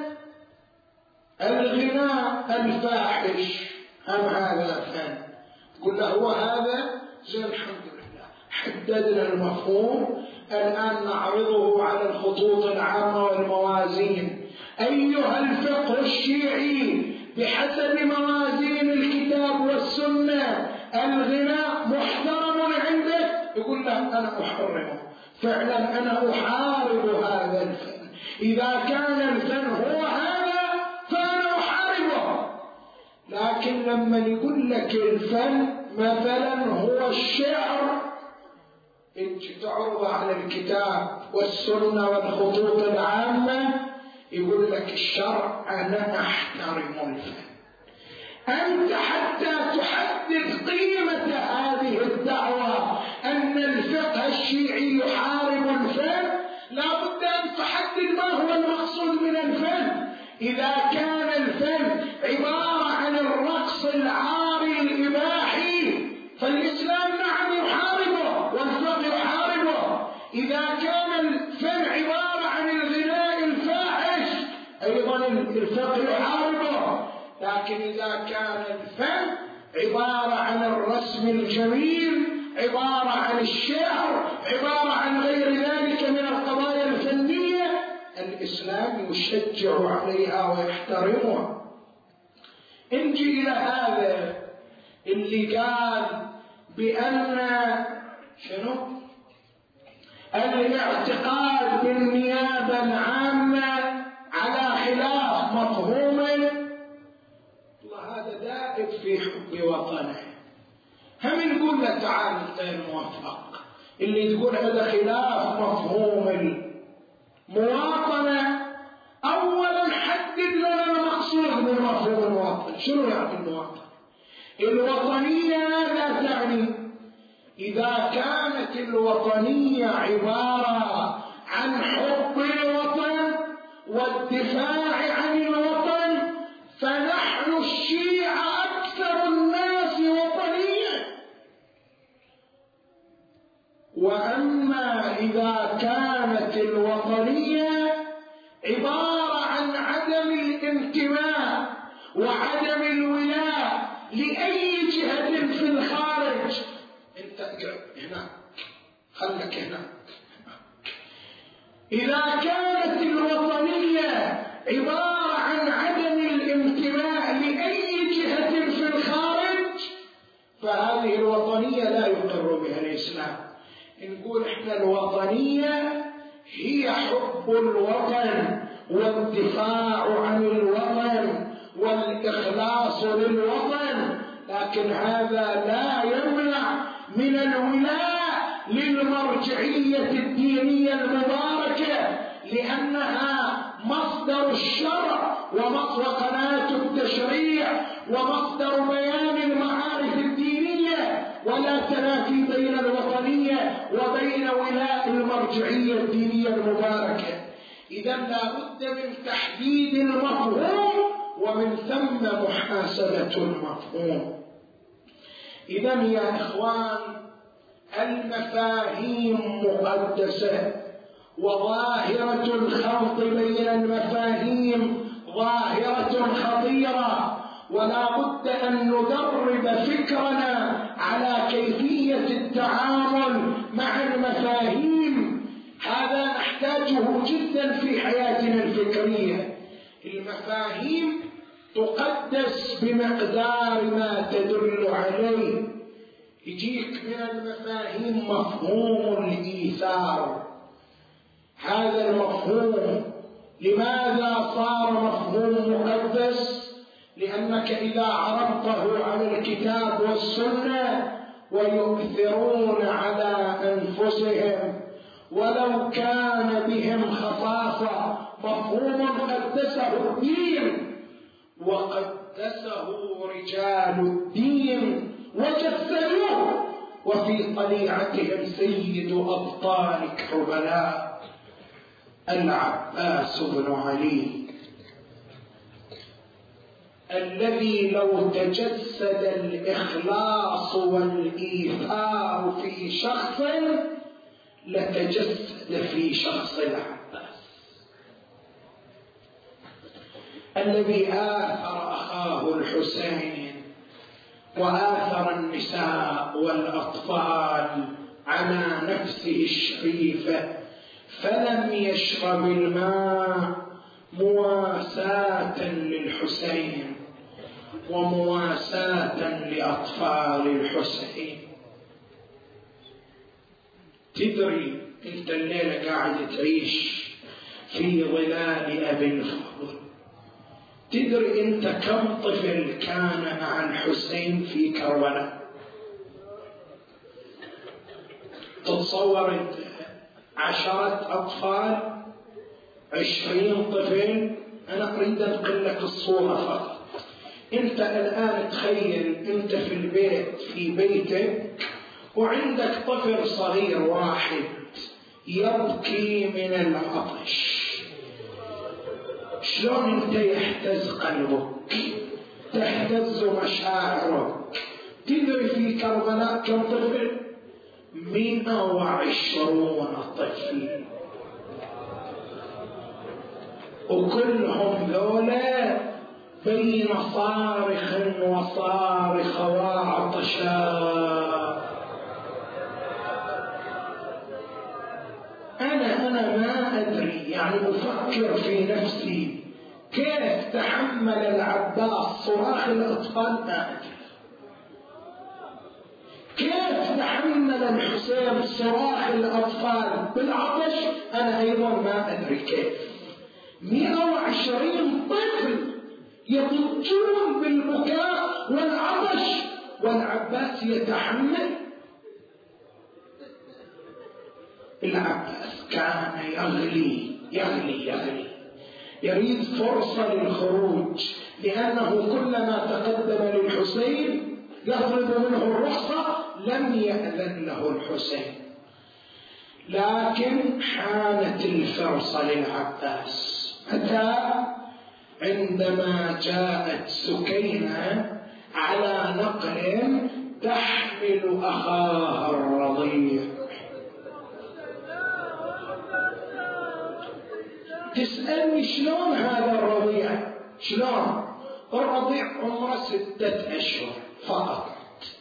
الغناء الفاحش، هم هذا فن. تقول له هو هذا زين، الحمد لله حددنا المفهوم، الآن نعرضه على الخطوط العامة والموازين. أيها الفقه الشيعي بحسب موازين الكتاب والسنة الغناء محترم عندك؟ يقول له أنا أحرمه، فعلا أنا أحارب هذا الفن. إذا كان الفن هو هذا فأنا أحاربه. لكن لما يقول لك الفن مثلا هو الشعر، انت تعرض على الكتاب والسنة والخطوط العامة، يقول لك الشرع أنا أحترم الفن. أنت حتى تحدد قيمة هذه الدعوة أن الفقه الشيعي يحارب الفن، لا بد أن تحدد ما هو المقصود من الفن. إذا كان الفن عبارة عن الرقص العاري الإباحي فالإسلام نعم يحاربه والفقه يحاربه. إذا كان الفن عبارة عن الغناء الفاحش أيضا الفقه يحاربه. لكن إذا كان الفن عبارة عن الرسم الجميل، عبارة عن الشعر، عبارة عن غير ذلك من القضايا الفنية، الإسلام يشجع عليها ويحترمها. انجي إلى هذا اللي قال بأن شنو؟ الاعتقاد بالنيابة العامة على خلاف مفهوم، هذا دائب في حب وطنه، هم نقول له تعال انت الموفق. اللي تقول هذا خلاف مفهوم المواطنة، أولا حدد لنا المقصود من مفهوم المواطنة. شنو يعني المواطنة؟ الوطنية لا تعني إذا كانت الوطنية عبارة عن حب الوطن والدفاع عن الوطن فنحن الشيعة أكثر الناس وطنية. وأما إذا كانت الوطنية عبارة عن عدم الانتماء وعدم الولاء لأي جهة في الخارج، انت هنا خلك هنا. إذا كانت الوطنية عبارة عن عدم الانتماء لأي جهة في الخارج فهذه الوطنية لا يقر بها الإسلام. نقول احنا الوطنية هي حب الوطن والدفاع عن الوطن والإخلاص للوطن، لكن هذا لا يمنع من الولاء للمرجعية الدينية المباركة، لأنها مصدر الشرع وقناة التشريع ومصدر بيان المعارف الدينية، ولا تنافي بين الوطنية وبين ولاء المرجعية الدينية المباركة. إذا لا بد من تحديد المفهوم ومن ثم محاسبة المفهوم. إذا يا إخوان المفاهيم مقدسة، وظاهرة الخلط بين المفاهيم ظاهرة خطيرة، ولا بد أن ندرب فكرنا على كيفية التعامل مع المفاهيم. هذا نحتاجه جدا في حياتنا الفكرية. المفاهيم تقدس بمقدار ما تدل عليه. يجيك من المفاهيم مفهوم الإيثار. هذا المفهوم لماذا صار مفهوم مقدس؟ لأنك إذا عرضته على الكتاب والسنة ويؤثرون على أنفسهم ولو كان بهم خصاصة، مفهوم قدسه الدين وقدسه رجال الدين وجسدوه، وفي طليعتهم سيد أبطال كربلاء العباس بن علي، الذي لو تجسد الإخلاص والإيثار في شخص لتجسد في شخص العباس، الذي آثر أخاه الحسين وآثر النساء والأطفال على نفسه الشريفة، فلم يشرب الماء مواساة للحسين ومواساة لأطفال الحسين. تدري انت الليلة قاعد تعيش في ظلال أبي الفضل، تدري انت كم طفل كان مع الحسين في كربلاء؟ تتصور انت عشرة أطفال، عشرين طفل؟ أنا أريد أنقل لك الصورة فقط. أنت الآن تخيل أنت في البيت في بيتك وعندك طفل صغير واحد يبكي من العطش، شلون أنت يحتز قلبك، تهتز مشاعرك؟ تدري في كربلاء كم طفل؟ مئة وعشرون طفل، وكلهم ذولا بين صارخ وصارخ وعطشاء. أنا أنا ما أدري، يعني أفكر في نفسي كيف تحمل العباس صراخ الأطفال، ما أدري كيف تحمل الحسين صراخ الأطفال بالعطش، أنا أيضا ما أدري كيف. مئة وعشرين طفل يضجون بالبكاء والعطش والعباس يتحمل. العباس كان يغلي يغلي يغلي يريد فرصة للخروج، لأنه كلما تقدم للحسين يطلب منه الرخصة لم يأذن له الحسين. لكن حانت الفرصة للعباس. متى؟ عندما جاءت سكينة على نقل تحمل أخاها الرضيع. تسألني شلون هذا الرضيع؟ شلون؟ الرضيع عمره ستة أشهر فقط.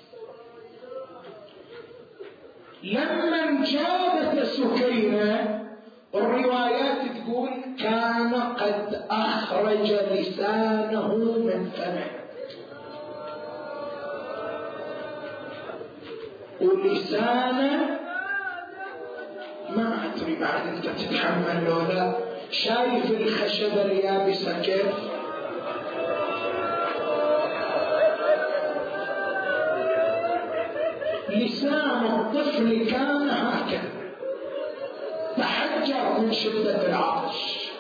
لما جابت سكينة الروايات تقول كان قد أخرج لسانه من فمه، ولسانه ما أدري بعد أنت تتحمل لو لا. شايف الخشبة اليابسة كيف؟ لسان الطفل كان هكذا، تحجر من شدة العطش.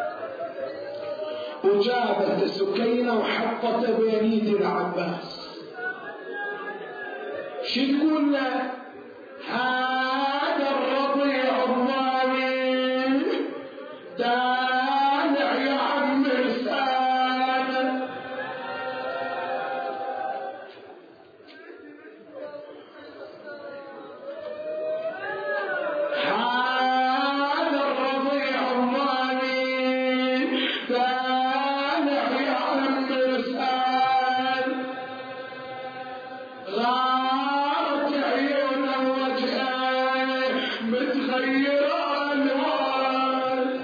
وجابت سكينة وحطت بين يد العباس. شو تقول له؟ هذا الرضيع الضامن دالع يا عم لسانه. هذا الرضيع الضامن دالع يا عم لسانه. غارت عيونه وجهه متغيرة الوان.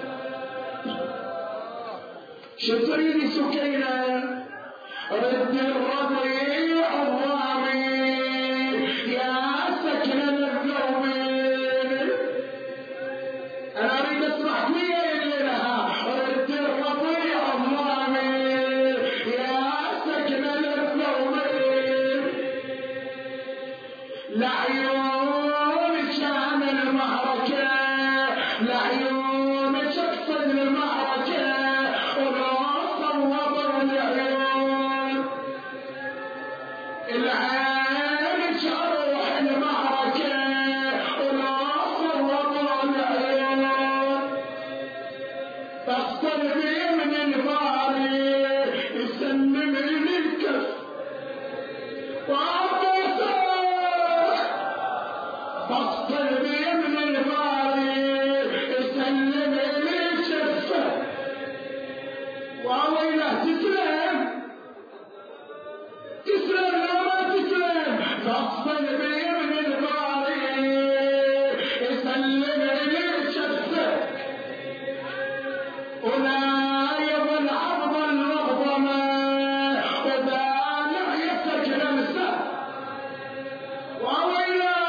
شو تريد سكينة؟ رد الرضيع الضامن يا سكنة الذوبين. أنا أريد أسمع مين لها. رد الرضيع الضامن يا سكنة الذوبين. لعيون شان المعركة، لعيون شخص المعركة، وناصر وضع العيون. العين شرح المعركة، وناصر وضع العيون. بسطر بي من الباري يسلم لي الكف. بسطر بي من الباري يسلم لي شفه. وويله تسلم تسلم لو ما تسلم. بسطر بي من الباري يسلم لي شفه. ونايض العرض المغضمة وبالع يسك لمسه. وويله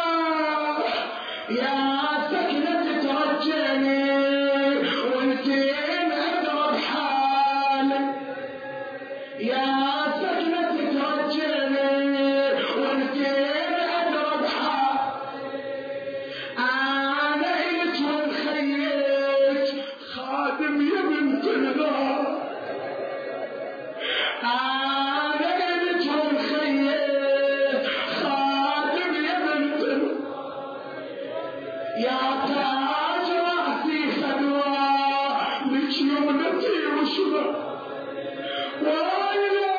يا سكنة ترجعني وانتين اضرب حالي. يا سكنة ترجعني وانتين اضرب حالي. انا قلت والخيت خادم يا بنت النار. انا قلت والخيت خادم يا بنت النار. يا تاج راسي خدوة لك يمنتي وشبه. ويلي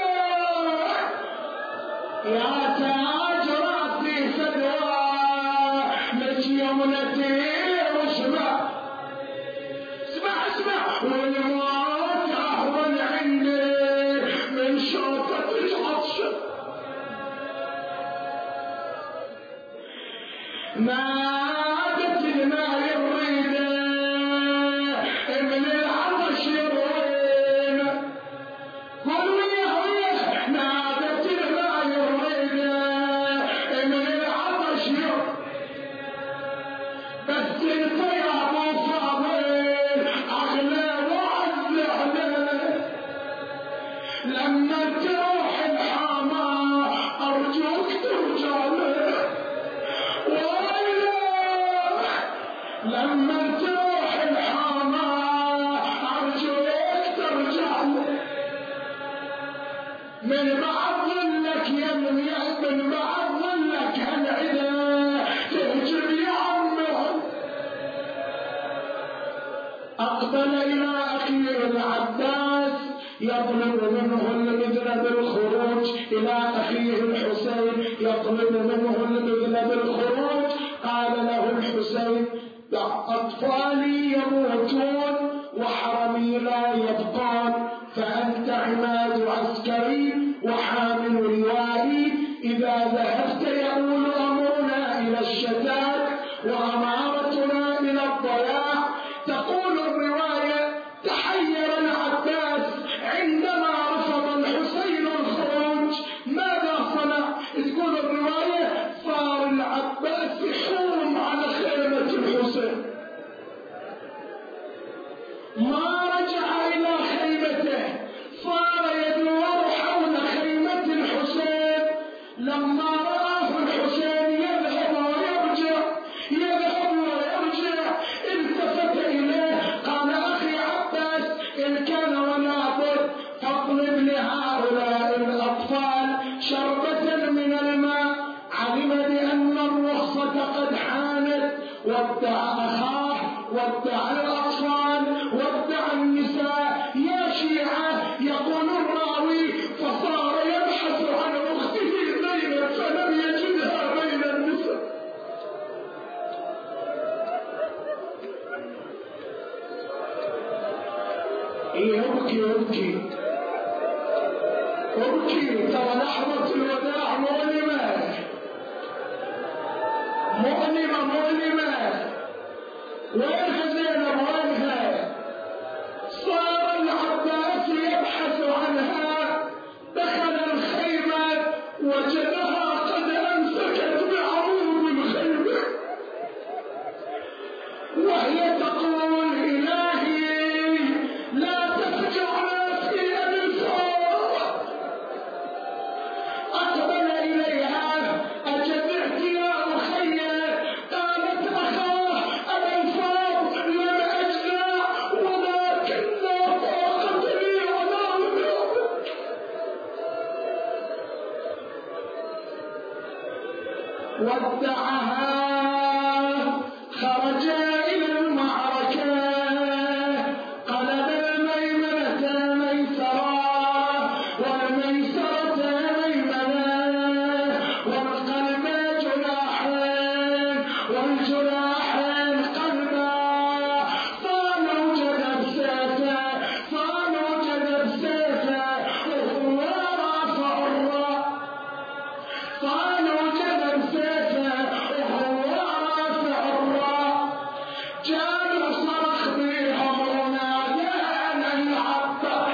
يا تاج راسي خدوة لك يمنتي وشبه. اسمع اسمع والموت اهون عندي من شوكة العطشة. نادت الماء الريدة من العطش يروينا. قالوا يا ويا نادت الماء الريدة من العطش يروينا. بس انت يا ابو فاضل اغلى وعز عليك. لما تروح الحما ارجوك أقبل إلى أخيه العباس يطلب منه الإذن بالخروج، إلى أخيه الحسين يطلب منه الإذن بالخروج. قال له الحسين: أطفالي يموتون وحرمي لا يبقون، فأنت عماد عسكري وحامل لوائي، إذا ذهبت يؤول أمرنا إلى الشتات وأمارتنا إلى الضياع. تقول الرواية: تحير العباس عندما رفض الحسين الخروج، ماذا صنع؟ تقول الرواية: صار العباس يحوم على خيمة الحسين، ما رجع إلى خيمته، صار يدور حول خيمة الحسين. لما رآه الحسين يذهب ويرجع يذهب ويرجع التفت إليه قال: أخي عباس، إن كان ولا بد فاطلب لهؤلاء الأطفال شربة من الماء. علم بأن الرخصة قد حانت، ودع أخاه ودع الأطفال ودع النساء. يا شيعة، يقول الراوي: فصار يبحث عن أخته زينب فلم يجدها بين النساء. يبكي يبكي يبكي. ترى لحظة الوداع مؤلمة مؤلمة مؤلمة. وينها زينب وينها؟ صار العباس يبحث عنها، دخل الخيمة وجدها قد أمسكت بعروض الخيمة وهي تقول: إلهي لا تفجعنا في الفوق. أقبل إليها: أجزعت يا أخي؟ قالت: أخاه أبا الفوق لم أجزع، ولكن لا طاقة لي ولا منعك. ودعها، خرج إلى المعركة، قلب الميمنة ميسرا والميسرة ميمنة، والقلب جناحين والجناحين قلبا. صانوا جذب سيفه صانوا جذب سيفه وهو رافع الراس، صانوا جذب سيفه وهو رافع الراس. جاءوا صرخ بهم ونادان العباس،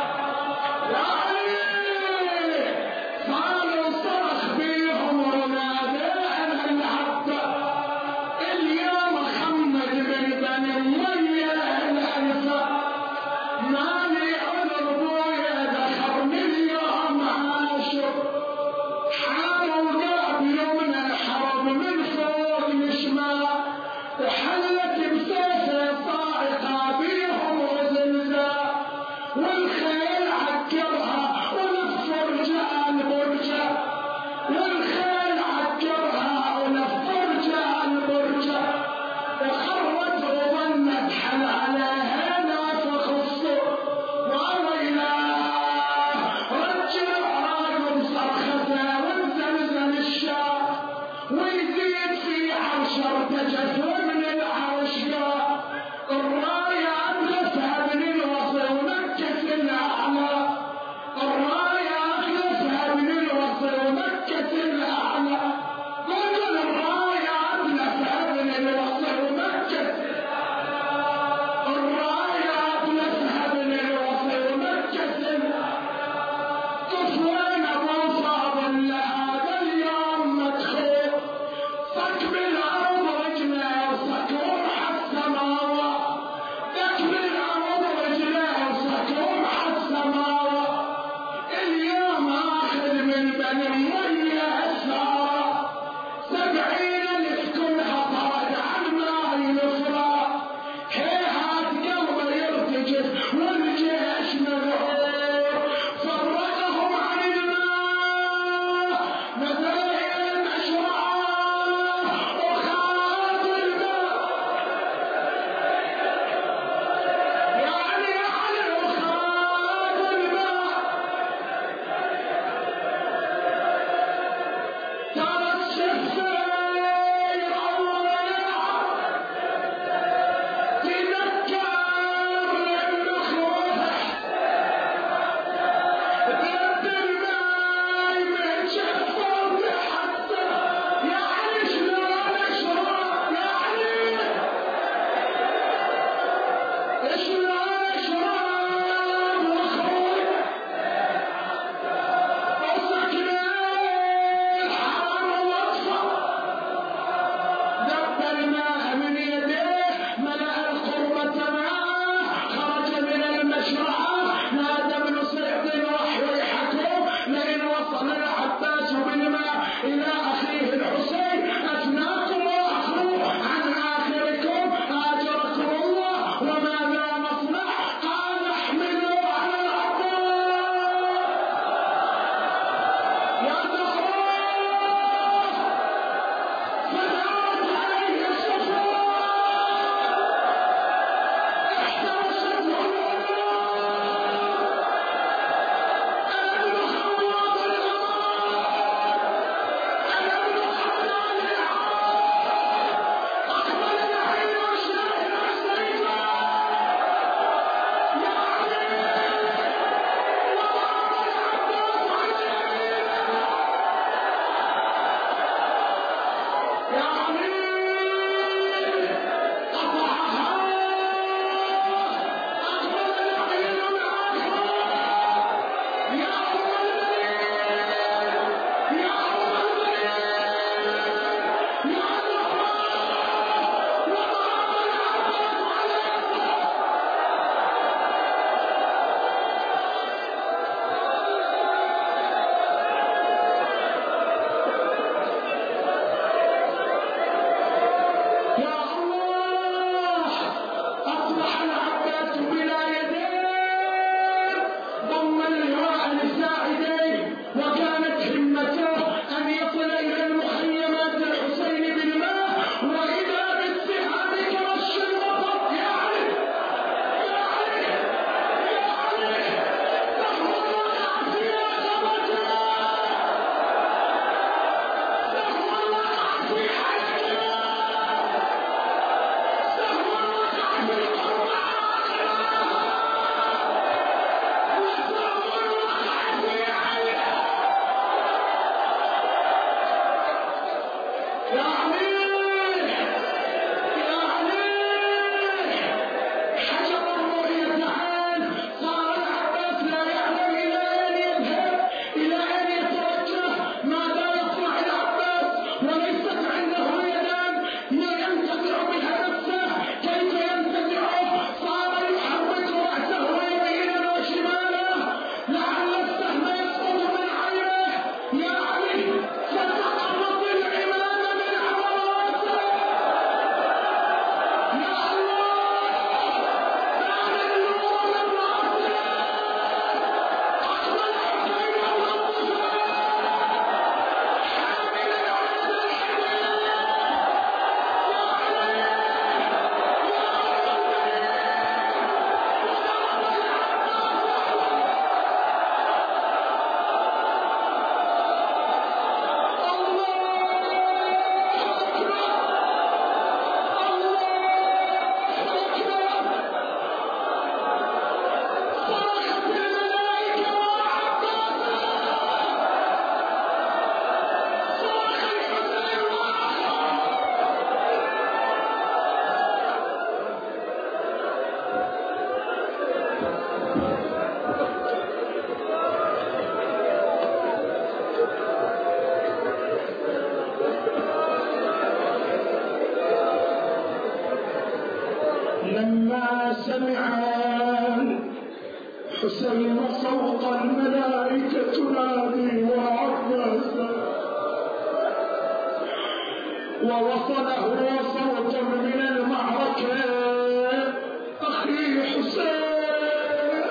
صاروا صرخ بهم ونادان العباس. اليوم محمد بن بني أمية الأنصار، مالي عذر بويا ذكرني اليوم عاشر. حاروا قابلوا من الحرب من فوق الشمال، وحلت بسيفه صاعقة بيهم وزلزال، والخيل عكرها ولفرجة البرجة، والخيل عكرها ولفرجة البرجة، وخرت وظنت حل عليها نافخ الصور. وويلاه رجع راجل صرخته وانزلزل الشام، ويزيد في عشر تجف من العرشقة. الراية أبلسها من الوصل ومكة الأعلى، الراية أبلسها من الوصل ومكة الأعلى. قل الراية أبلسها من الوصل ومكة، الراية أبلسها من الوصل ومكة الأعلى. طفلين أبو فاضل لهذا اليوم مدخول، صك بالأرض رجله حسين صوت الملائكة تنادي وعباسا، ووصله صوت من المعركة أخي حسين.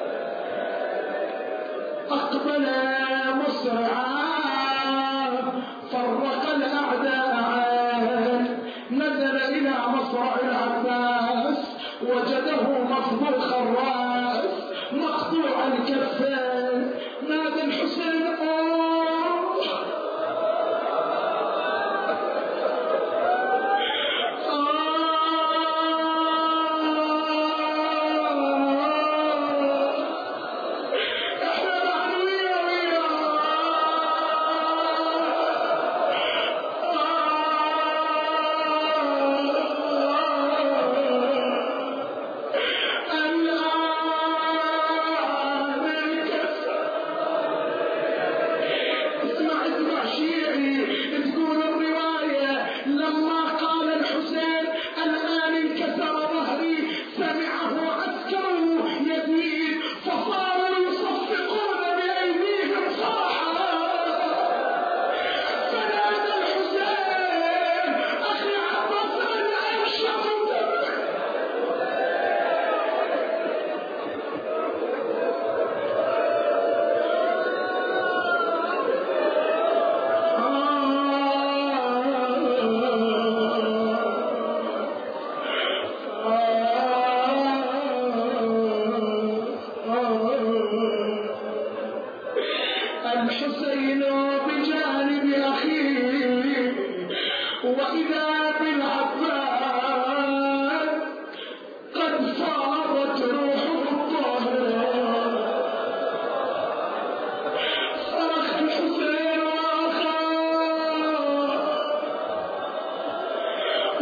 أقبل مسرعا فرق الأعداء، نزل إلى مصرع العباس وجده مفضوخ الرأس مقطوع الكفين، نادى الحسين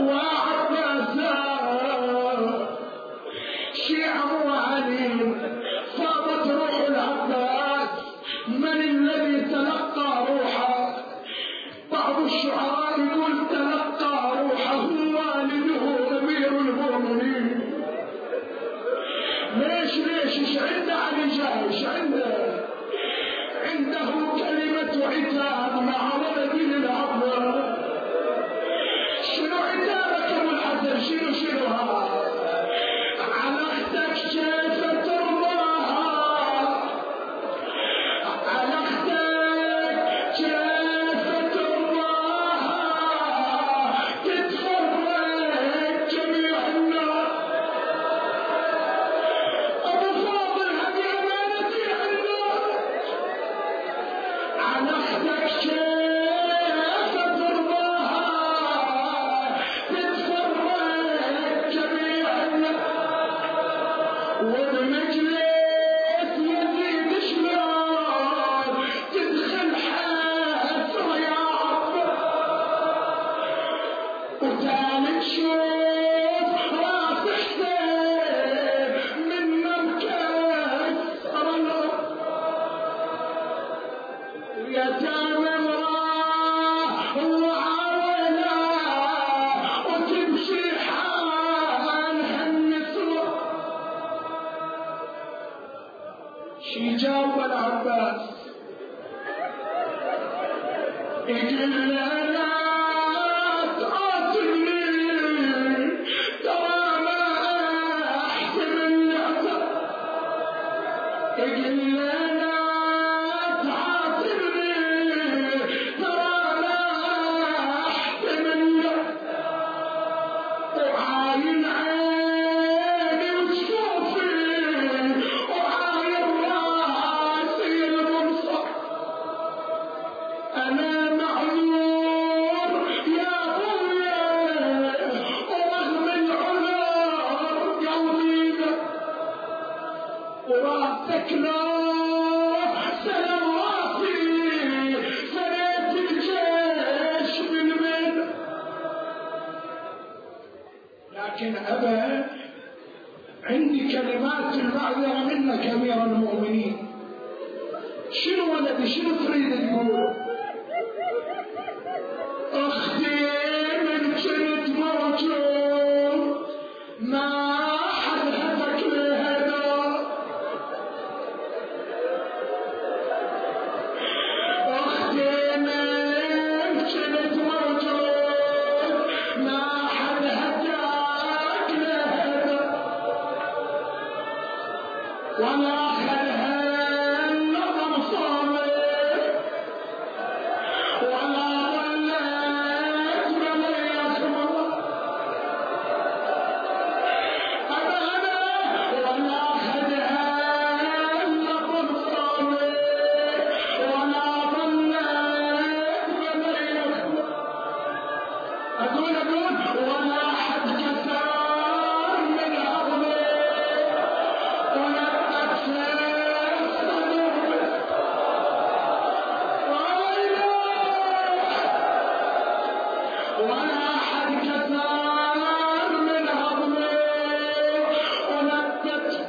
وعباسا شيعة وعلي فاضت روح العباس. من الذي تلقى روحه؟ بعض الشعراء يقول تلقى روحه والده امير المؤمنين. ليش ليش ايش عنده علي جاي؟ ايش عنده؟ عنده كلمة عتاب مع ولده العباس. شنو عتابك يا ابو الحسن؟ شنو شنو هذا؟ على اختك كيف ترضاها؟ على اختك كيف ترضاها؟ تتفرج جميع الناس. ابو فاضل هذه امانتي عندك. على اختك كيف ترضاها؟ تتفرج جميع الناس. والمجلس يزيد شلون تدخل حسرة يا عباس. وتالت شوف راس حسين من مركز صرنا. ويتامى امراه وعاوله وتمشي حالها النسوة. شي جاوب العباس يقول لا لا تقاتلني ترى ما احسن اللعبة. يقول لا لا تعاتلني ترى ما احسن اللعبة. وعاين عيني وشوفي وعاين راسي المنصب. انا معذور يا ابويا ورغم العذر قلبي وراسك لا سلام راسي سريت الجيش من من. لكن أبا عندي كلمات المعذرة منك أمير المؤمنين. شنو ولدي؟ شنو تريد تقول؟ أختي من كنت موجود ما حد هدك لهذا. أختي من كنت موجود ما حد هداك لهذا. ولا خلها النظر صامت ولا ظلت بليك مرة. أنا أنا ولا خلها النظر صامت ولا ظلت بليك مرة. أقول أقول ولا حد كسر من عظمي ولا تكسر صدري. ولا حد كسر من عظمي ولا تكسر.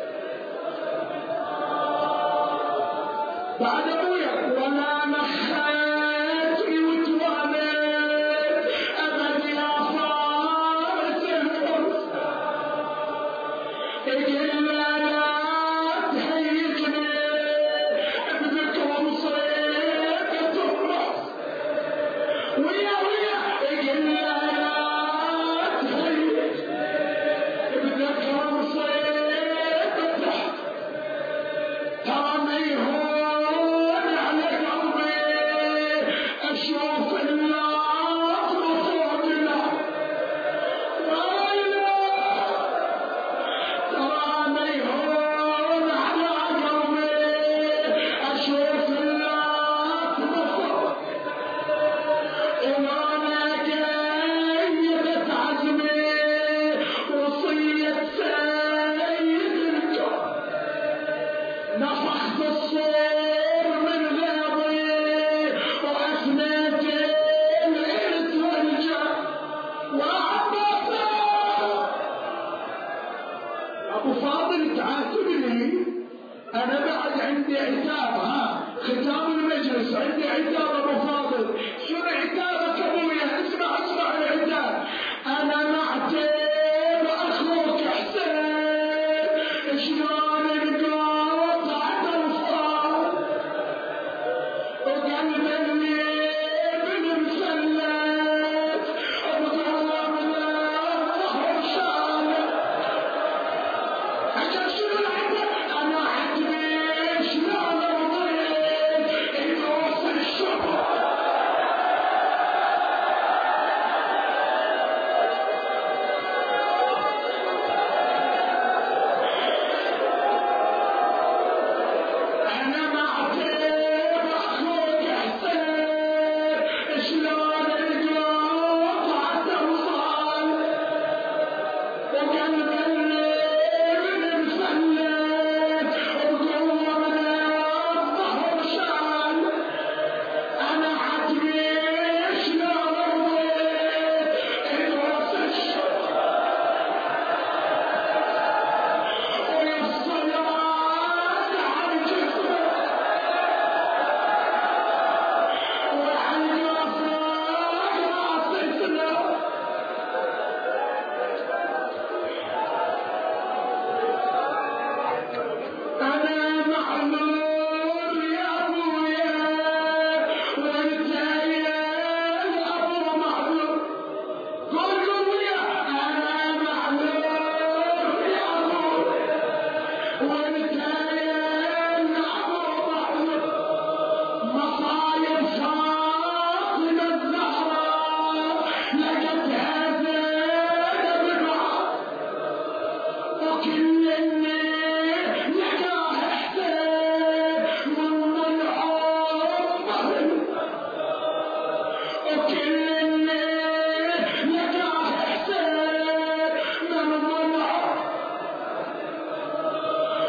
بعد ابويا ولا نخيتني وتواليت ابد يا فارس الفرس. يقول لا لا تهيجني بذكر مصيبة الرأس. ويا ويا يقول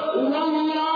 والله